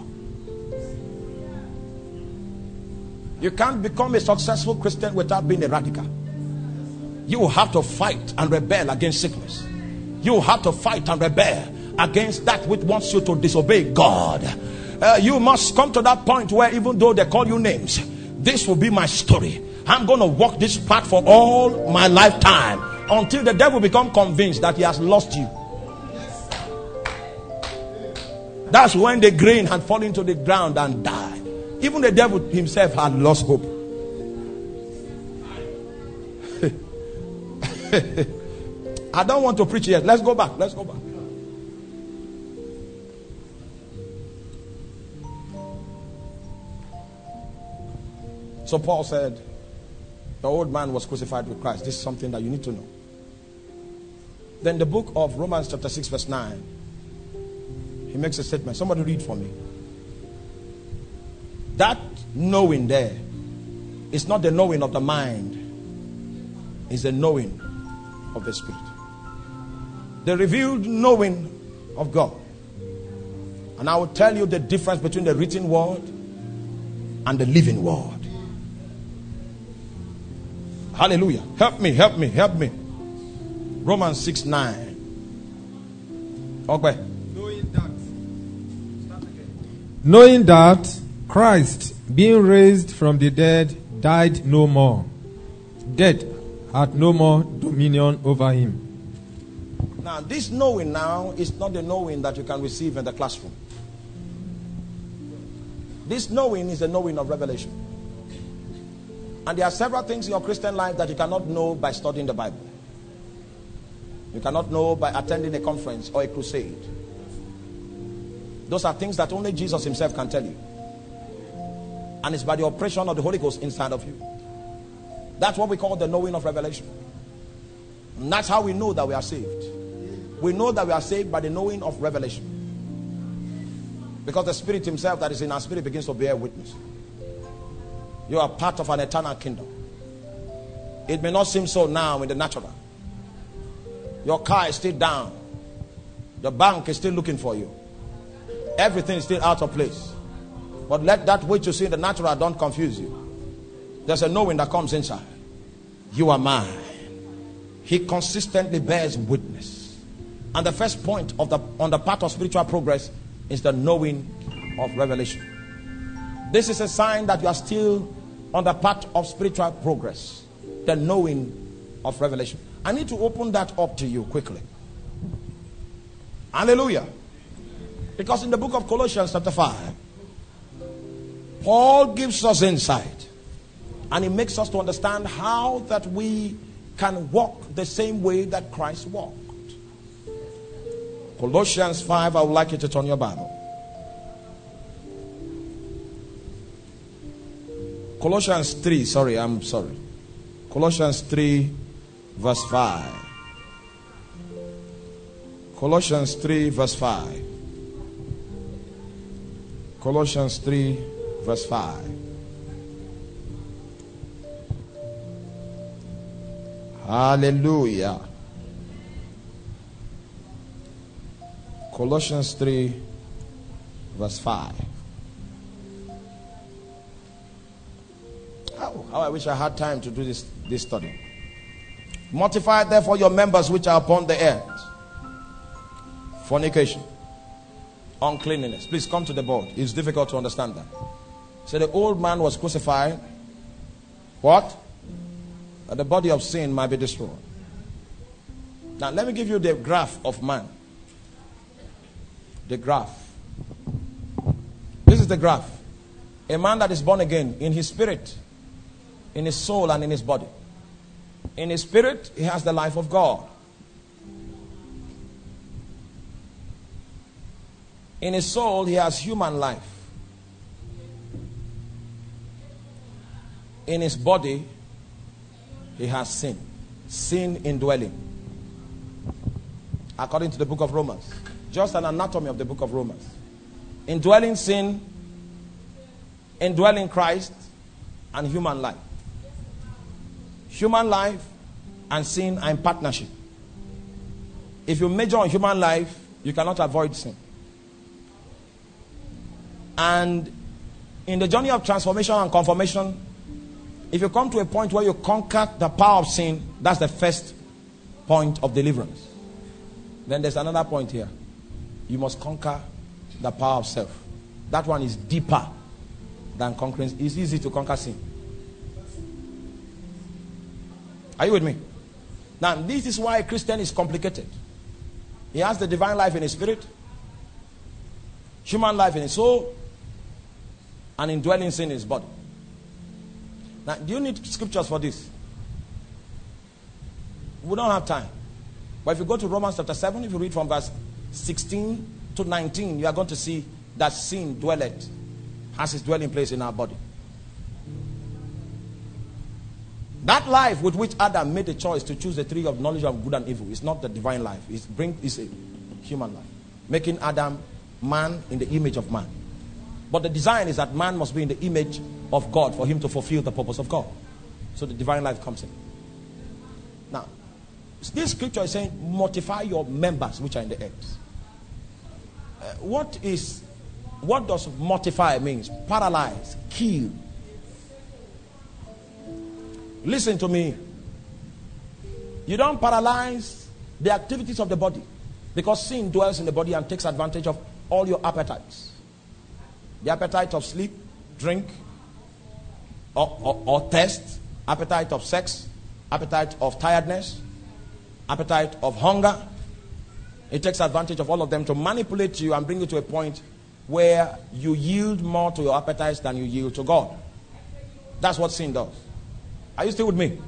Speaker 1: You can't become a successful Christian without being a radical. You will have to fight and rebel against sickness. You will have to fight and rebel against that which wants you to disobey God. Uh, you must come to that point where even though they call you names, this will be my story. I'm going to walk this path for all my lifetime until the devil become convinced that he has lost you. That's when the grain had fallen to the ground and died. Even the devil himself had lost hope. I don't want to preach yet. Let's go back. Let's go back. So Paul said, the old man was crucified with Christ. This is something that you need to know. Then the book of Romans chapter six verse nine, he makes a statement. Somebody read for me. That knowing there is not the knowing of the mind. It's the knowing of the Spirit. The revealed knowing of God. And I will tell you the difference between the written word and the living word. Hallelujah. Help me, help me, help me. Romans six nine. Okay.
Speaker 2: Knowing that, start again. Knowing that Christ, being raised from the dead, died no more. Death had no more dominion over him.
Speaker 1: Now, this knowing now is not the knowing that you can receive in the classroom. This knowing is the knowing of revelation. And there are several things in your Christian life that you cannot know by studying the Bible. You cannot know by attending a conference or a crusade. Those are things that only Jesus himself can tell you. And it's by the operation of the Holy Ghost inside of you. That's what we call the knowing of revelation. And that's how we know that we are saved. We know that we are saved by the knowing of revelation. Because the Spirit himself that is in our spirit begins to bear witness. You are part of an eternal kingdom. It may not seem so now in the natural. Your car is still down. The bank is still looking for you. Everything is still out of place. But let that which you see in the natural don't confuse you. There's a knowing that comes inside. You are mine. He consistently bears witness. And the first point of the on the part of spiritual progress is the knowing of revelation. This is a sign that you are still on the path of spiritual progress. The knowing of revelation. I need to open that up to you quickly. Hallelujah. Because in the book of Colossians chapter five, Paul gives us insight. And he makes us to understand how that we can walk the same way that Christ walked. Colossians five, I would like you to turn your Bible. Colossians three, sorry, I'm sorry. Colossians three, verse five. Colossians three, verse five. Colossians three, verse five. Hallelujah. Colossians three, verse five. Oh, how I wish I had time to do this, this study. Mortify therefore your members which are upon the earth. Fornication, uncleanness. Please come to the board. It's difficult to understand that. So the old man was crucified. What? That the body of sin might be destroyed. Now let me give you the graph of man. The graph. This is the graph. A man that is born again in his spirit, in his soul, and in his body. In his spirit, he has the life of God. In his soul, he has human life. In his body, he has sin. Sin indwelling. According to the book of Romans. Just an anatomy of the book of Romans. Indwelling sin, indwelling Christ, and human life. Human life and sin are in partnership. If you major on human life, you cannot avoid sin. And in the journey of transformation and conformation, if you come to a point where you conquer the power of sin, that's the first point of deliverance. Then there's another point here. You must conquer the power of self. That one is deeper than conquering. It's easy to conquer sin. Are you with me? Now, this is why a Christian is complicated. He has the divine life in his spirit, human life in his soul, and indwelling sin in his body. Now, do you need scriptures for this? We don't have time. But if you go to Romans chapter seven, if you read from verse sixteen to nineteen, you are going to see that sin dwelleth, has its dwelling place in our body. That life with which Adam made the choice to choose the tree of knowledge of good and evil is not the divine life. It's, bring, it's a human life. Making Adam man in the image of man. But the design is that man must be in the image of God for him to fulfill the purpose of God. So the divine life comes in. Now, this scripture is saying, mortify your members which are in the earth. Uh, what is, what does mortify means? Paralyze, kill. Listen to me. You don't paralyze the activities of the body, because sin dwells in the body and takes advantage of all your appetites. The appetite of sleep, drink, or, or, or thirst, appetite of sex, appetite of tiredness, appetite of hunger. It takes advantage of all of them to manipulate you and bring you to a point where you yield more to your appetites than you yield to God. That's what sin does. Are you still with me?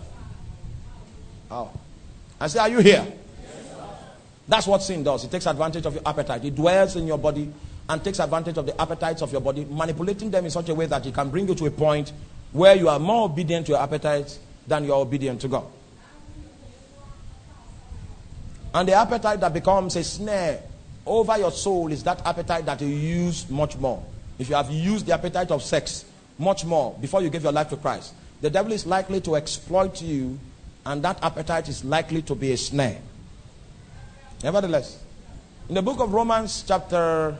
Speaker 1: Oh. I say, are you here? That's what sin does. It takes advantage of your appetite. It dwells in your body and takes advantage of the appetites of your body, manipulating them in such a way that it can bring you to a point where you are more obedient to your appetites than you are obedient to God. And the appetite that becomes a snare over your soul is that appetite that you use much more. If you have used the appetite of sex much more before you give your life to Christ, the devil is likely to exploit you, and that appetite is likely to be a snare. Nevertheless, in the book of Romans chapter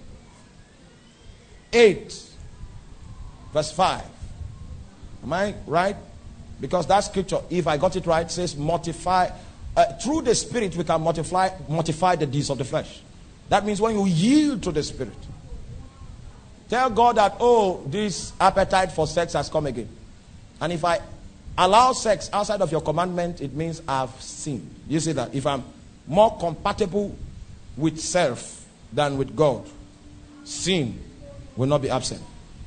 Speaker 1: eight, verse five. Am I right? Because that scripture, if I got it right, says mortify. Uh, through the Spirit we can mortify, mortify the deeds of the flesh. That means when you yield to the Spirit. Tell God that, oh, this appetite for sex has come again. And if I allow sex outside of your commandment, it means I've sinned. You see that? If I'm more compatible with self than with God, sin will not be absent.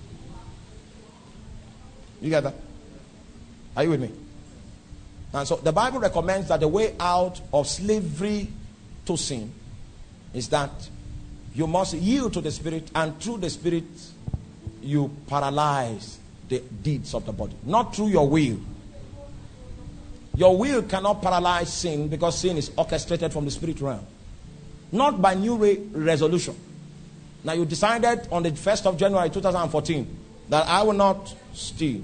Speaker 1: You get that? Are you with me? And so the Bible recommends that the way out of slavery to sin is that you must yield to the Spirit, and through the Spirit you paralyze the deeds of the body. Not through your will. Your will cannot paralyze sin, because sin is orchestrated from the spirit realm. Not by new re- resolution. Now you decided on the first of January two thousand fourteen that I will not steal.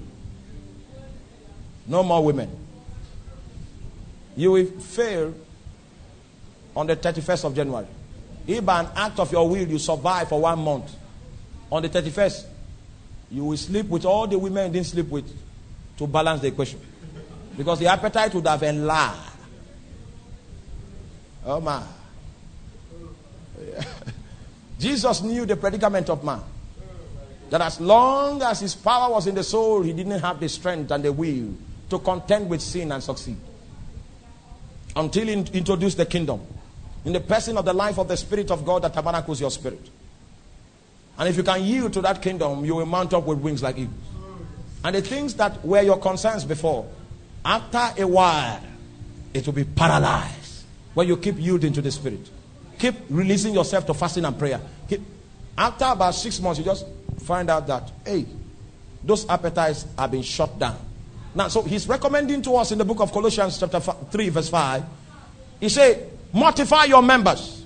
Speaker 1: No more women. You will fail on the thirty-first of January. If by an act of your will you survive for one month, on the thirty-first, you will sleep with all the women you didn't sleep with to balance the equation. Because the appetite would have enlarged. Oh my. Jesus knew the predicament of man. That as long as his power was in the soul, he didn't have the strength and the will to contend with sin and succeed. Until he introduced the kingdom in the person of the life of the Spirit of God that tabernacles your spirit. And if you can yield to that kingdom, you will mount up with wings like eagles. And the things that were your concerns before, after a while, it will be paralyzed when you keep yielding to the Spirit. Keep releasing yourself to fasting and prayer. Keep, after about six months, you just find out that, hey, those appetites have been shut down. Now, so he's recommending to us in the book of Colossians chapter three, verse five. He said, mortify your members.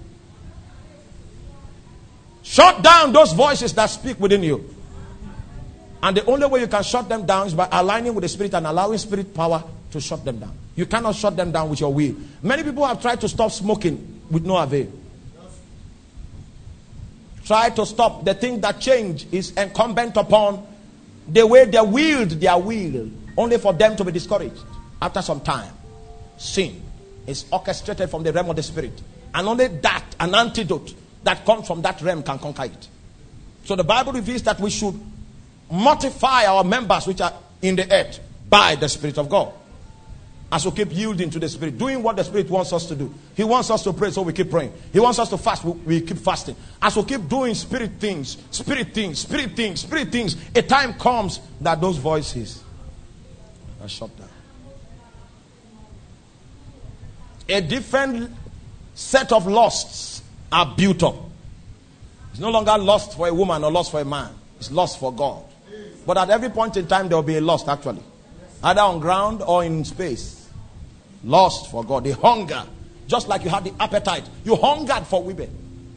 Speaker 1: Shut down those voices that speak within you. And the only way you can shut them down is by aligning with the Spirit and allowing Spirit power to shut them down. You cannot shut them down with your will. Many people have tried to stop smoking with no avail. Try to stop. The thing that change is incumbent upon the way they wield their will, only for them to be discouraged. After some time, sin is orchestrated from the realm of the Spirit. And only that, an antidote that comes from that realm, can conquer it. So the Bible reveals that we should mortify our members which are in the earth by the Spirit of God. As we keep yielding to the Spirit, doing what the Spirit wants us to do. He wants us to pray, so we keep praying. He wants us to fast, we, we keep fasting. As we keep doing spirit things, spirit things, spirit things, spirit things, a time comes that those voices are shut down. A different set of lusts are built up. It's no longer lust for a woman or lust for a man. It's lust for God. But at every point in time, there will be a lust actually. Either on ground or in space. Lust for God. The hunger. Just like you have the appetite. You hungered for women.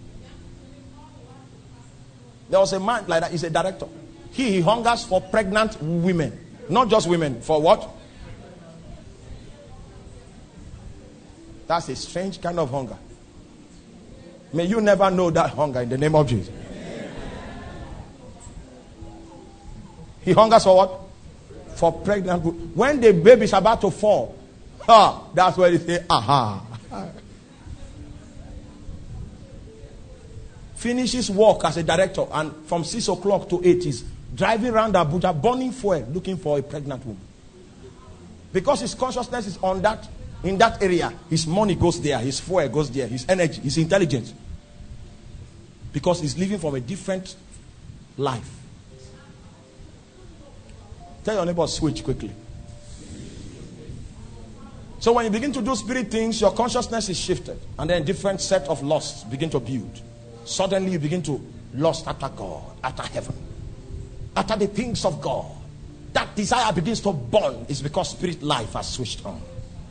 Speaker 1: There was a man like that. He's a director. He, he hungers for pregnant women. Not just women. For what? That's a strange kind of hunger. May you never know that hunger in the name of Jesus. He hungers for what? For pregnant women. When the baby is about to fall, ha, that's where they say, aha. Finishes work as a director, and from six o'clock to eight is driving around Abuja, burning fuel, looking for a pregnant woman. Because his consciousness is on that, in that area, his money goes there, his fuel goes there, his energy, his intelligence. Because he's living from a different life. Tell your neighbor, switch quickly. So when you begin to do spirit things, your consciousness is shifted. And then different set of lusts begin to build. Suddenly you begin to lust after God, after heaven, after the things of God. That desire begins to burn. Is because spirit life has switched on.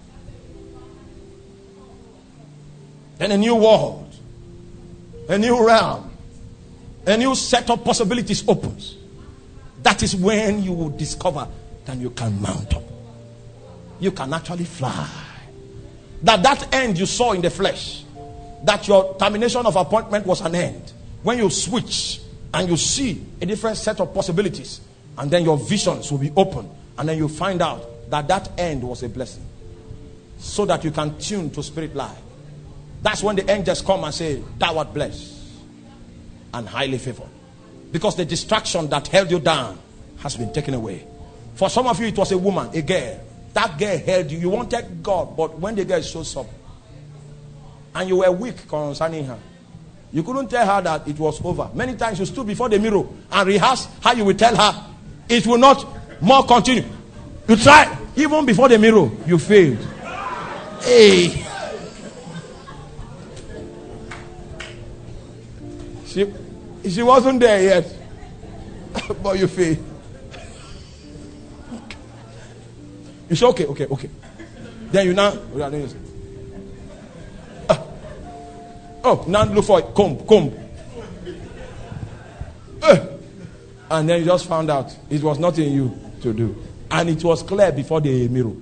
Speaker 1: Then a new world, a new realm, a new set of possibilities opens. That is when you will discover that you can mount up. You can actually fly. That that end you saw in the flesh, that your termination of appointment was an end. When you switch and you see a different set of possibilities, and then your visions will be open, and then you find out that that end was a blessing, so that you can tune to spirit life. That's when the angels come and say, thou art blessed and highly favored. Because the distraction that held you down has been taken away. For some of you, it was a woman, a girl. That girl held you. You wanted God, but when the girl shows up, and you were weak concerning her, you couldn't tell her that it was over. Many times you stood before the mirror and rehearsed how you will tell her it will not more continue. You tried. Even before the mirror, you failed. Hey. She, she wasn't there yet. But you failed. You say, okay, okay, okay. Then you now, uh, oh, now look for it. Comb, comb. Uh, and then you just found out it was not in you to do. And it was clear before the mirror.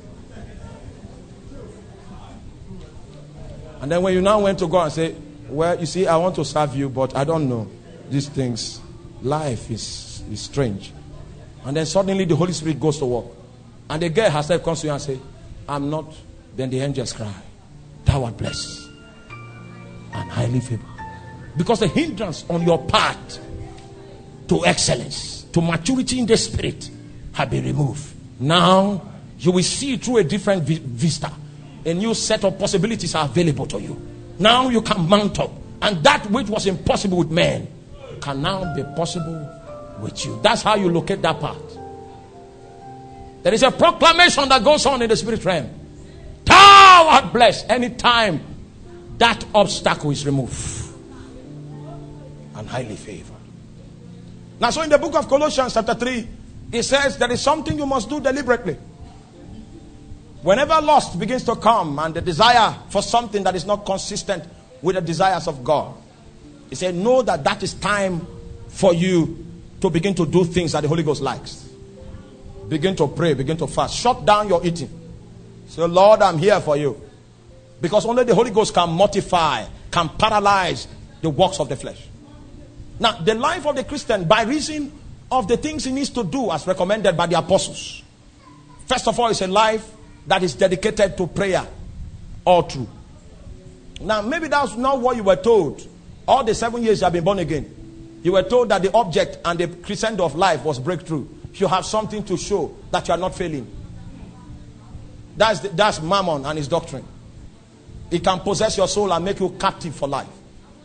Speaker 1: And then when you now went to God and say, well, you see, I want to serve you, but I don't know these things. Life is, is strange. And then suddenly the Holy Spirit goes to work. And the girl herself comes to you and says, I'm not. Then the angels cry, thou art blessed and highly favored. Because the hindrance on your path to excellence, to maturity in the spirit, have been removed. Now you will see through a different vi- vista. A new set of possibilities are available to you. Now you can mount up. And that which was impossible with men can now be possible with you. That's how you locate that part. There is a proclamation that goes on in the spirit realm. Thou art blessed anytime that obstacle is removed and highly favored. Now, so in the book of Colossians chapter three, it says there is something you must do deliberately. Whenever lust begins to come and the desire for something that is not consistent with the desires of God, he said, know that that is time for you to begin to do things that the Holy Ghost likes. Begin to pray, begin to fast. Shut down your eating. Say, Lord, I'm here for you. Because only the Holy Ghost can mortify, can paralyze the works of the flesh. Now, the life of the Christian, by reason of the things he needs to do as recommended by the apostles. First of all, it's a life that is dedicated to prayer all through. Now, maybe that's not what you were told. All the seven years you have been born again, you were told that the object and the crescendo of life was breakthrough. You have something to show that you are not failing. That's, the, that's Mammon and his doctrine. It can possess your soul and make you captive for life.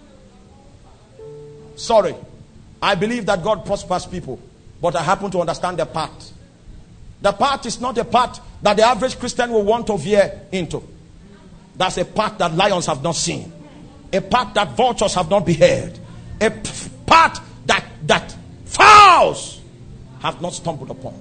Speaker 1: Sorry. I believe that God prospers people, but I happen to understand the path. The path is not a path that the average Christian will want to veer into. That's a path that lions have not seen. A path that vultures have not beheld. A path that, that fowls have not stumbled upon.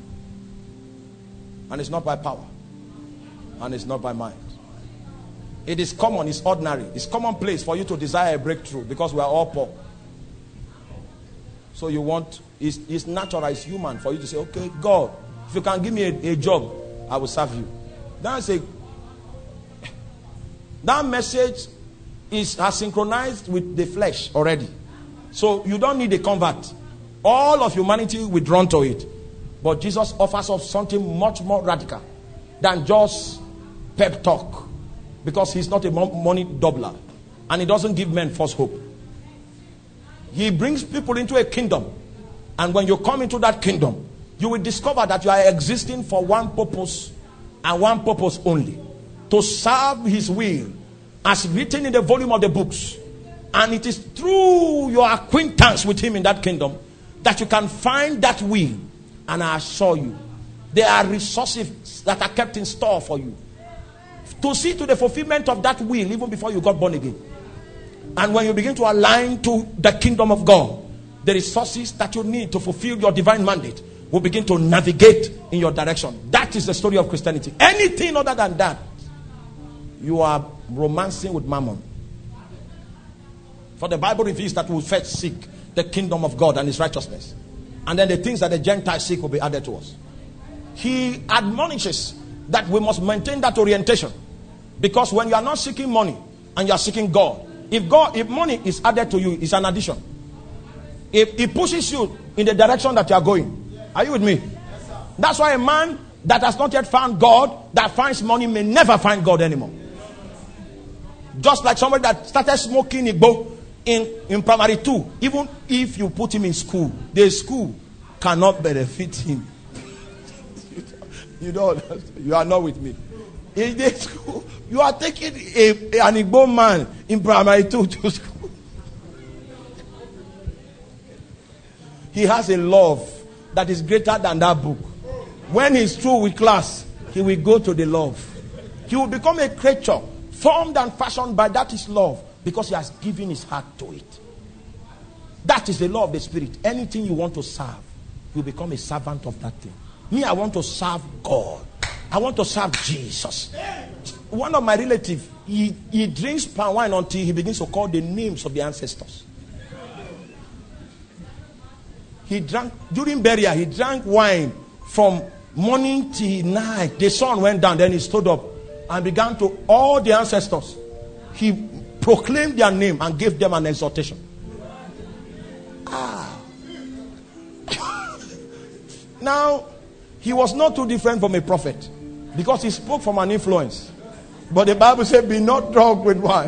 Speaker 1: And it's not by power. And it's not by mind. It is common, it's ordinary. It's commonplace for you to desire a breakthrough because we are all poor. So you want, it's, it's natural, it's human for you to say, okay, God, if you can give me a, a job, I will serve you. That's a, that message is has synchronized with the flesh already. So you don't need a convert. All of humanity withdrawn to it. But Jesus offers us something much more radical than just pep talk. Because he's not a money doubler. And he doesn't give men false hope. He brings people into a kingdom. And when you come into that kingdom, you will discover that you are existing for one purpose and one purpose only. To serve his will as written in the volume of the books. And it is through your acquaintance with him in that kingdom that you can find that will. And I assure you, there are resources that are kept in store for you. To see to the fulfillment of that will even before you got born again. And when you begin to align to the kingdom of God, the resources that you need to fulfill your divine mandate will begin to navigate in your direction. That is the story of Christianity. Anything other than that, you are romancing with mammon. For the Bible reveals that we will first seek the kingdom of God and his righteousness. And then the things that the Gentiles seek will be added to us. He admonishes that we must maintain that orientation. Because when you are not seeking money and you are seeking God, if God, if money is added to you, it's an addition. If it pushes you in the direction that you are going. Are you with me? Yes, sir. That's why a man that has not yet found God, that finds money, may never find God anymore. Just like somebody that started smoking Igbo in, in primary two. Even if you put him in school, the school cannot benefit him. You don't, you are not with me. In the school, you are taking a, a, an Igbo man in primary two to school. He has a love that is greater than that book. When he's through with class, he will go to the love. He will become a creature formed and fashioned by that is love, because he has given his heart to it. That is the law of the Spirit. Anything you want to serve, you become a servant of that thing. Me, I want to serve God. I want to serve Jesus. One of my relatives, he, he drinks palm wine until he begins to call the names of the ancestors. He drank, during burial, he drank wine from morning till night. The sun went down, then he stood up and began to, all the ancestors, he proclaimed their name and gave them an exhortation. Ah. Now, he was not too different from a prophet, because he spoke from an influence. But the Bible said, be not drunk with wine.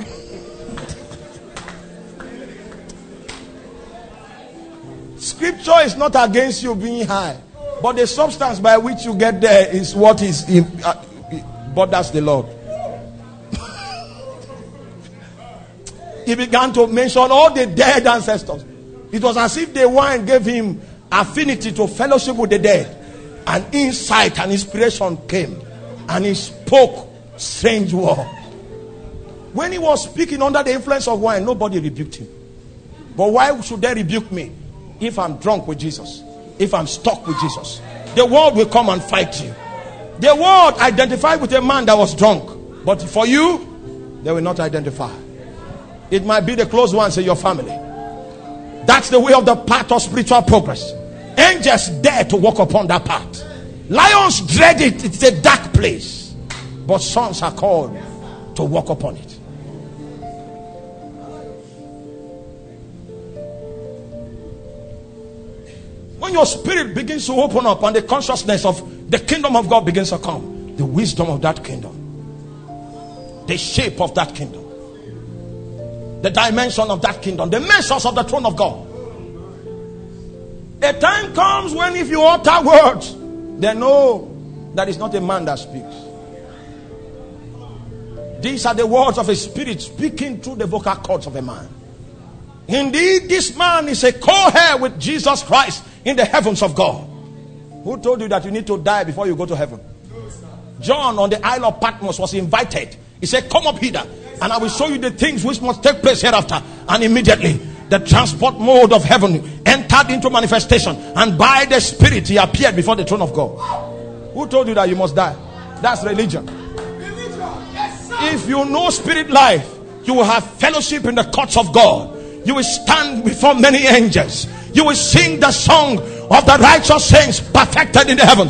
Speaker 1: Scripture is not against you being high, but the substance by which you get there is what is in, uh, but that's the Lord. He began to mention all the dead ancestors. It was as if the wine gave him affinity to fellowship with the dead. And insight and inspiration came. And he spoke strange words. When he was speaking under the influence of wine, nobody rebuked him. But why should they rebuke me? If I'm drunk with Jesus, if I'm stuck with Jesus, the world will come and fight you. The world identified with a man that was drunk. But for you, they will not identify. It might be the close ones in your family. That's the way of the path of spiritual progress. Angels dare to walk upon that path. Lions dread it. It's a dark place. But sons are called to walk upon it. When your spirit begins to open up and the consciousness of the kingdom of God begins to come, the wisdom of that kingdom, the shape of that kingdom, the dimension of that kingdom, the measures of the throne of God. A time comes when if you utter words, they know that it's not a man that speaks. These are the words of a spirit speaking through the vocal cords of a man. Indeed, this man is a co-heir with Jesus Christ in the heavens of God. Who told you that you need to die before you go to heaven? John on the Isle of Patmos was invited. He said, come up hither, and I will show you the things which must take place hereafter. And immediately, the transport mode of heaven entered into manifestation. And by the Spirit, he appeared before the throne of God. Who told you that you must die? That's religion. If you know spirit life, you will have fellowship in the courts of God. You will stand before many angels. You will sing the song of the righteous saints perfected in the heavens.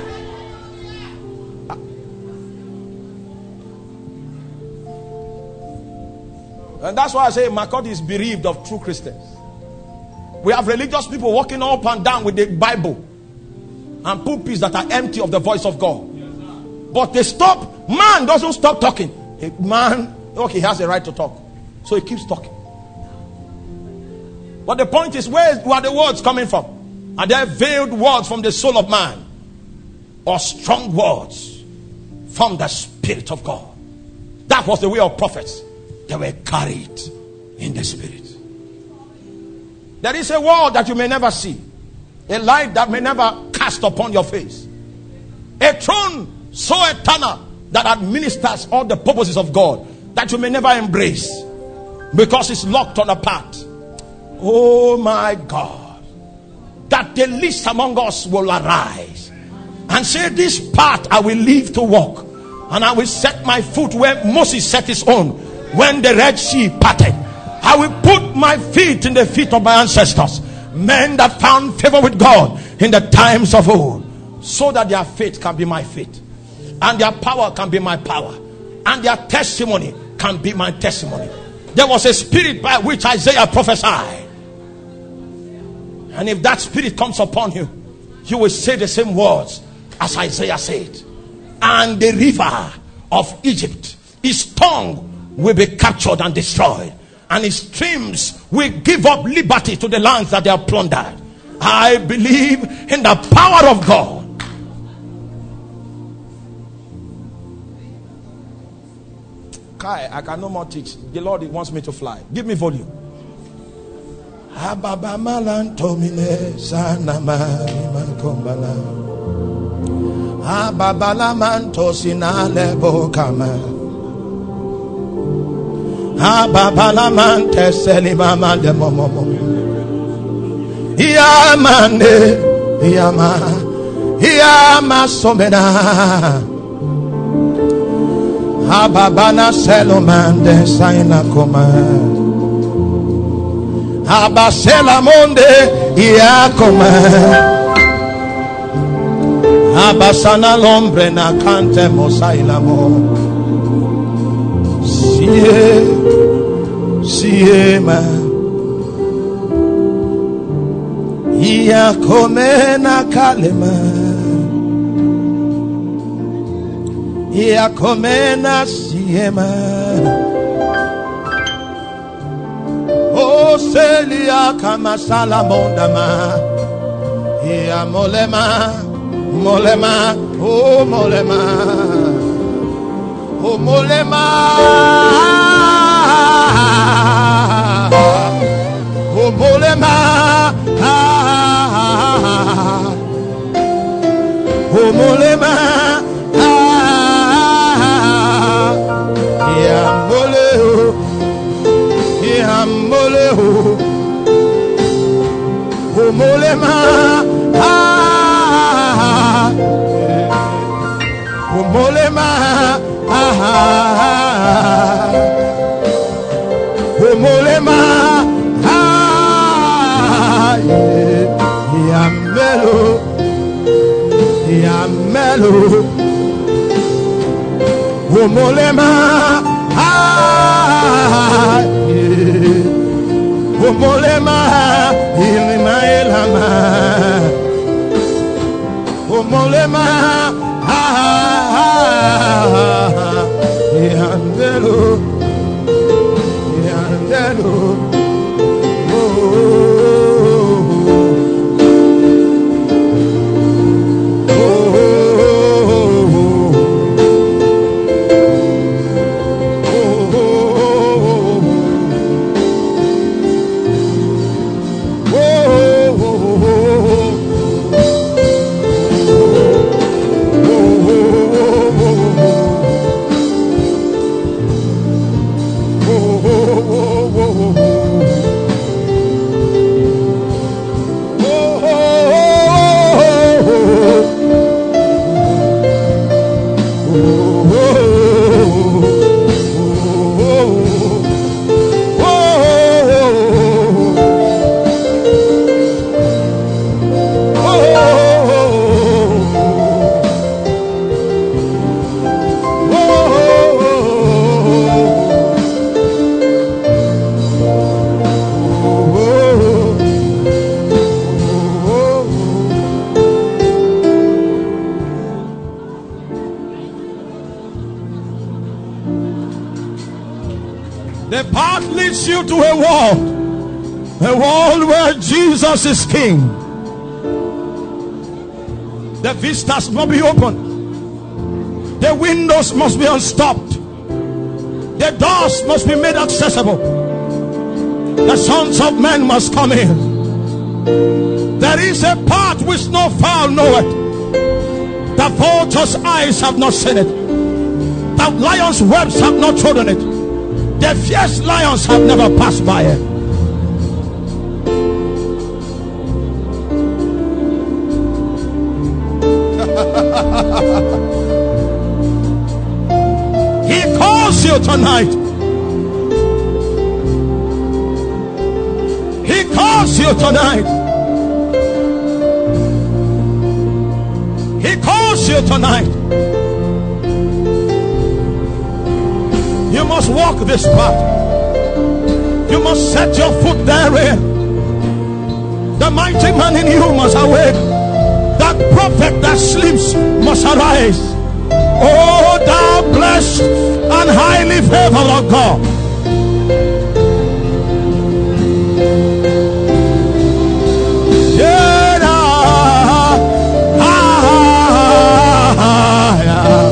Speaker 1: And that's why I say Makurdi is bereaved of true Christians. We have religious people walking up and down with the Bible and pulpits that are empty of the voice of God. But they stop. Man doesn't stop talking. A man, okay, he has the right to talk, so he keeps talking. But the point is, where, where are the words coming from? Are there veiled words from the soul of man, or strong words from the Spirit of God? That was the way of prophets. They were carried in the Spirit. There is a world that you may never see, a light that may never cast upon your face, a throne so eternal that administers all the purposes of God that you may never embrace because it's locked on a path. Oh my God, that the least among us will arise and say, this path I will leave to walk, and I will set my foot where Moses set his own when the Red Sea parted. I will put my feet in the feet of my ancestors, men that found favor with God in the times of old, so that their faith can be my faith, and their power can be my power, and their testimony can be my testimony. There was a spirit by which Isaiah prophesied, and if that spirit comes upon you, you will say the same words as Isaiah said. And the river of Egypt, his tongue will be captured and destroyed, and his streams will give up liberty to the lands that they have plundered. I believe in the power of God. Kai, I can no more teach. The Lord wants me to fly. Give me volume. Ababa malantomine sanama makombala. Ababala mantosina lebo kama. Ababala manteseli mama de momomo. Iyamane, iyama, iyama somena. Ababana selomande saina koma. Abasela monde iakoma. Abasana l'ombre na cante mosailamo. Sie, siema. Iakome na kalema. Iakome na siema. O selia kama salamondama. Ia molema, molema, o molema, o molema, o molema, o molema, ia moleo, ia moleo, o molema. Umolema, ah, umolema, ah, yamelo, yamelo, umolema, ah, umolema, ilma ilama, umolema. Yandelo, yandelo, oh, oh, oh, The path leads you to a world, a world where Jesus is King. The vistas must be open. The windows must be unstopped. The doors must be made accessible. The sons of men must come in. There is a path which no fowl knoweth. The vulture's eyes have not seen it. The lion's webs have not trodden it. The fierce lions have never passed by it. He calls you tonight. He calls you tonight. He calls you tonight. You must walk this path. You must set your foot therein. The mighty man in you must awake. That prophet that sleeps must arise. Oh, thou blessed and highly favored of God. Yeah, ah, ah, ah, yeah.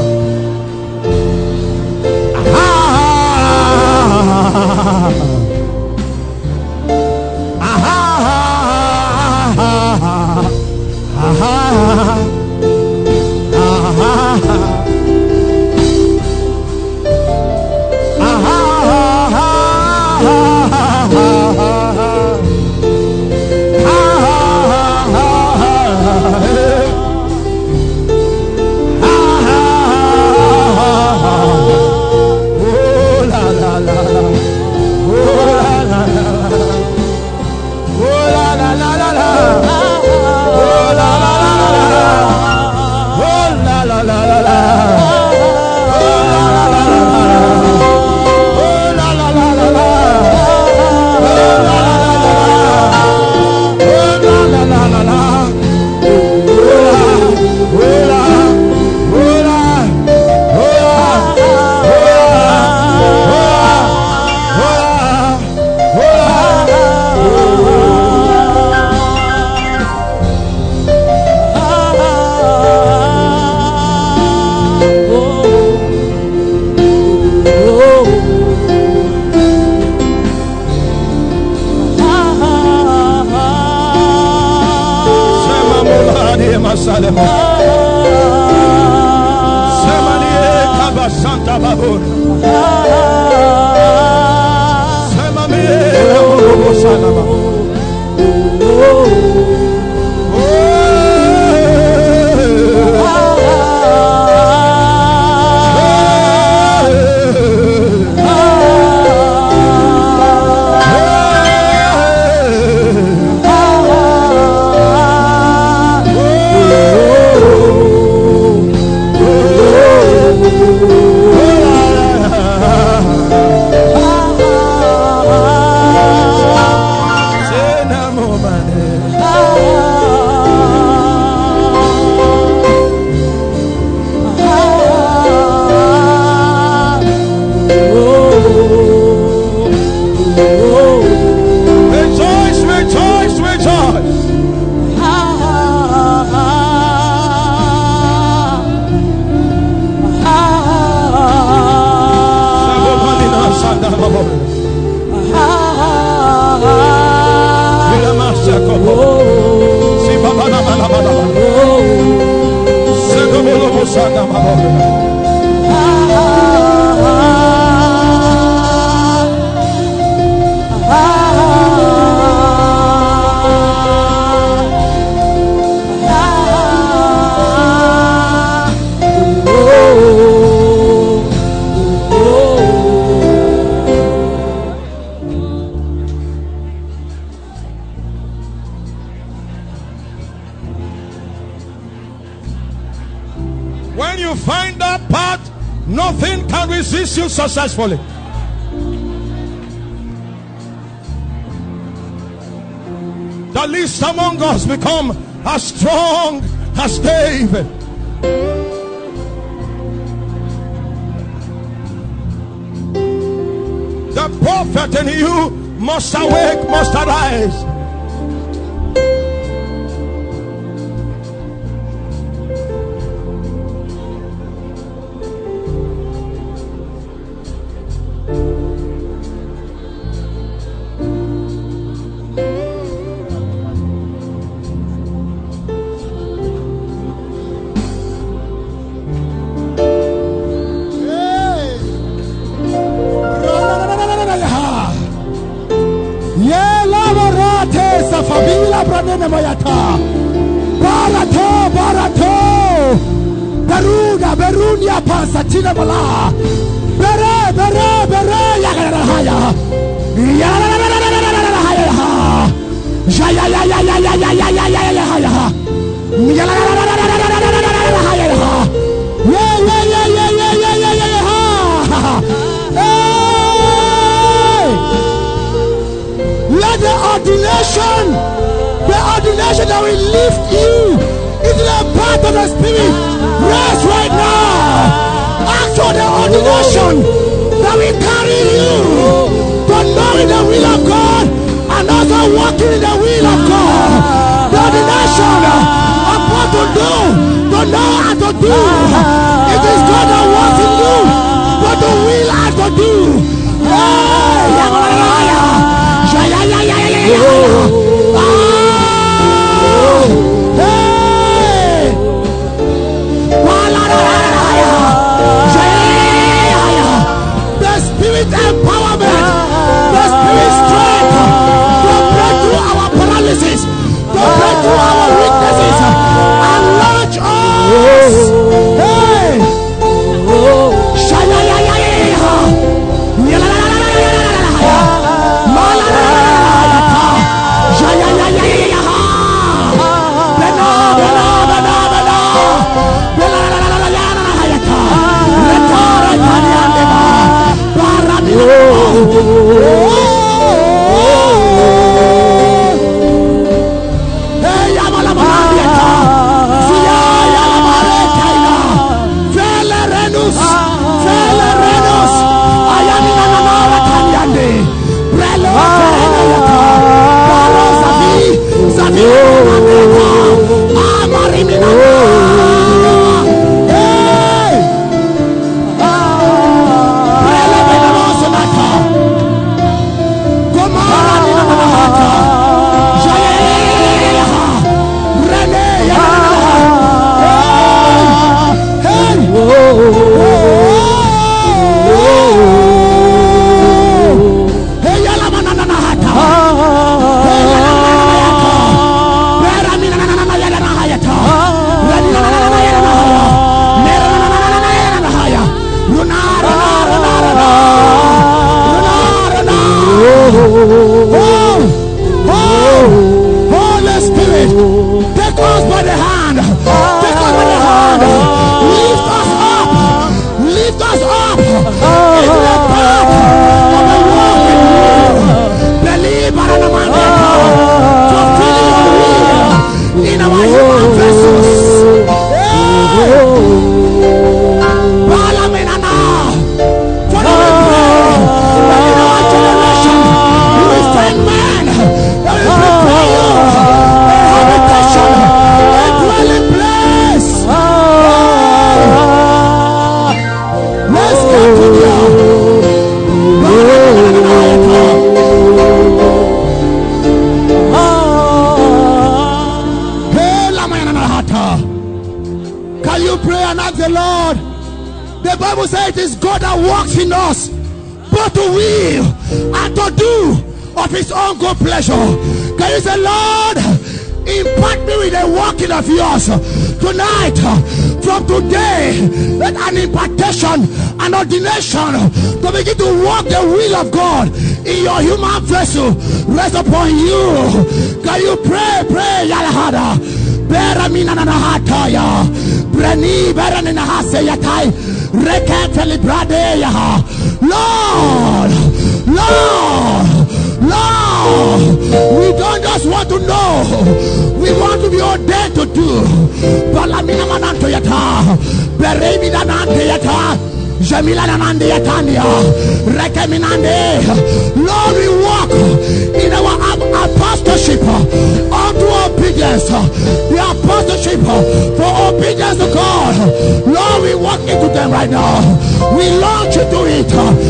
Speaker 1: When you find that path, nothing can resist you successfully. The least among us become as strong as David. The The prophet in you must awake, must arise.
Speaker 3: Barato, barato, Beruda, Berunia, Pasatina Bala, Bere, Bere, Bere, Yagarahaya, Yagarahaya, Jaya, ya, ya, ya, ya, ya, ya, ya, ya, ya, ya, let the ordination, the ordination that will lift you into the path of the Spirit, rest right now. Act on the ordination that will carry you to knowing the will of God and also walking in the will of God. The ordination of what to do, to know how to do. It is God that works in you, but the will how to do. Hey, the Spirit empowerment, the Spirit strength to break through our paralysis, to break through our weaknesses and launch us. Hey, of yours tonight. From today, let an impartation, an ordination to begin to walk the will of God in your human vessel rest upon you. Can you pray? Pray, Yalahada. Beramina Nahataya. Breni Beranahasayai. Rekateli Bradeya. Lord, Lord, Lord, we don't just want to know, we want to be ordained to do. Balamina Manantoyata, Beremina Nantayata, Jamilanande Yatandia, Rekeminande. Lord, we walk in our apostleship unto obedience. The apostleship for obedience to God. Lord, we walk into them right now. We launch into it.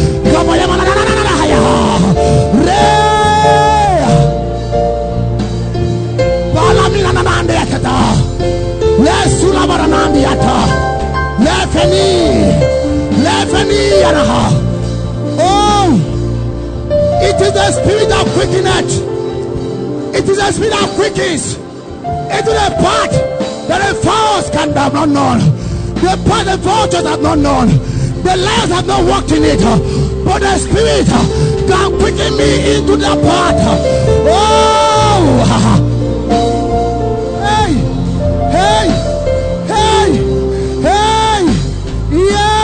Speaker 3: Oh, it is the spirit of quickeneth. It is the spirit of quickens. It is the path that the fowls can have not known. The path the vultures have not known. The lions have not walked in it. But the spirit can quicken me into the path. Oh, hey, hey, hey, hey, yeah.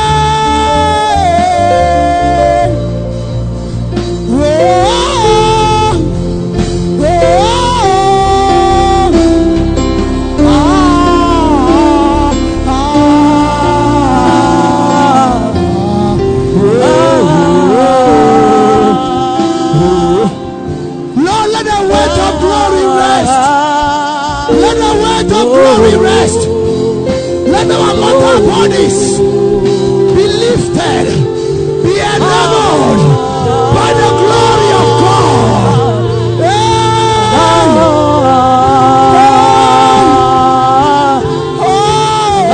Speaker 3: Glory rest. Let our mortal bodies be lifted, be enabled by the glory of God. Hey! Oh!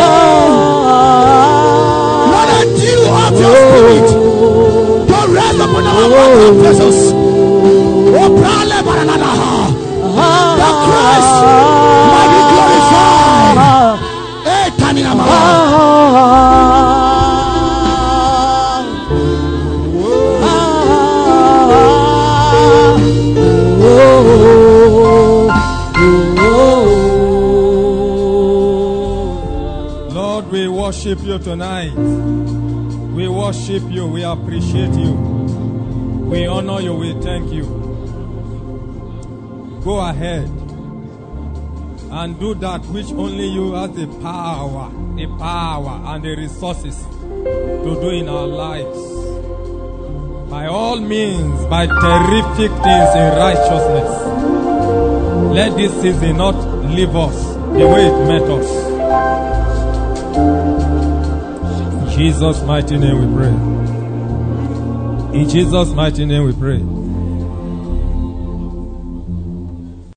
Speaker 3: Let the dew of your spirit to rest upon our mortal vessels. Oh, prale baranadaha. The Christ might be glorified. Eh, Taninama.
Speaker 2: Lord, we worship you tonight. We worship you. We appreciate you. We honor you. We thank you. Go ahead and do that which only you have the power, the power and the resources to do in our lives. By all means, by terrific things in righteousness. Let this season not leave us the way it met us. In Jesus' mighty name we pray. In Jesus' mighty name we pray.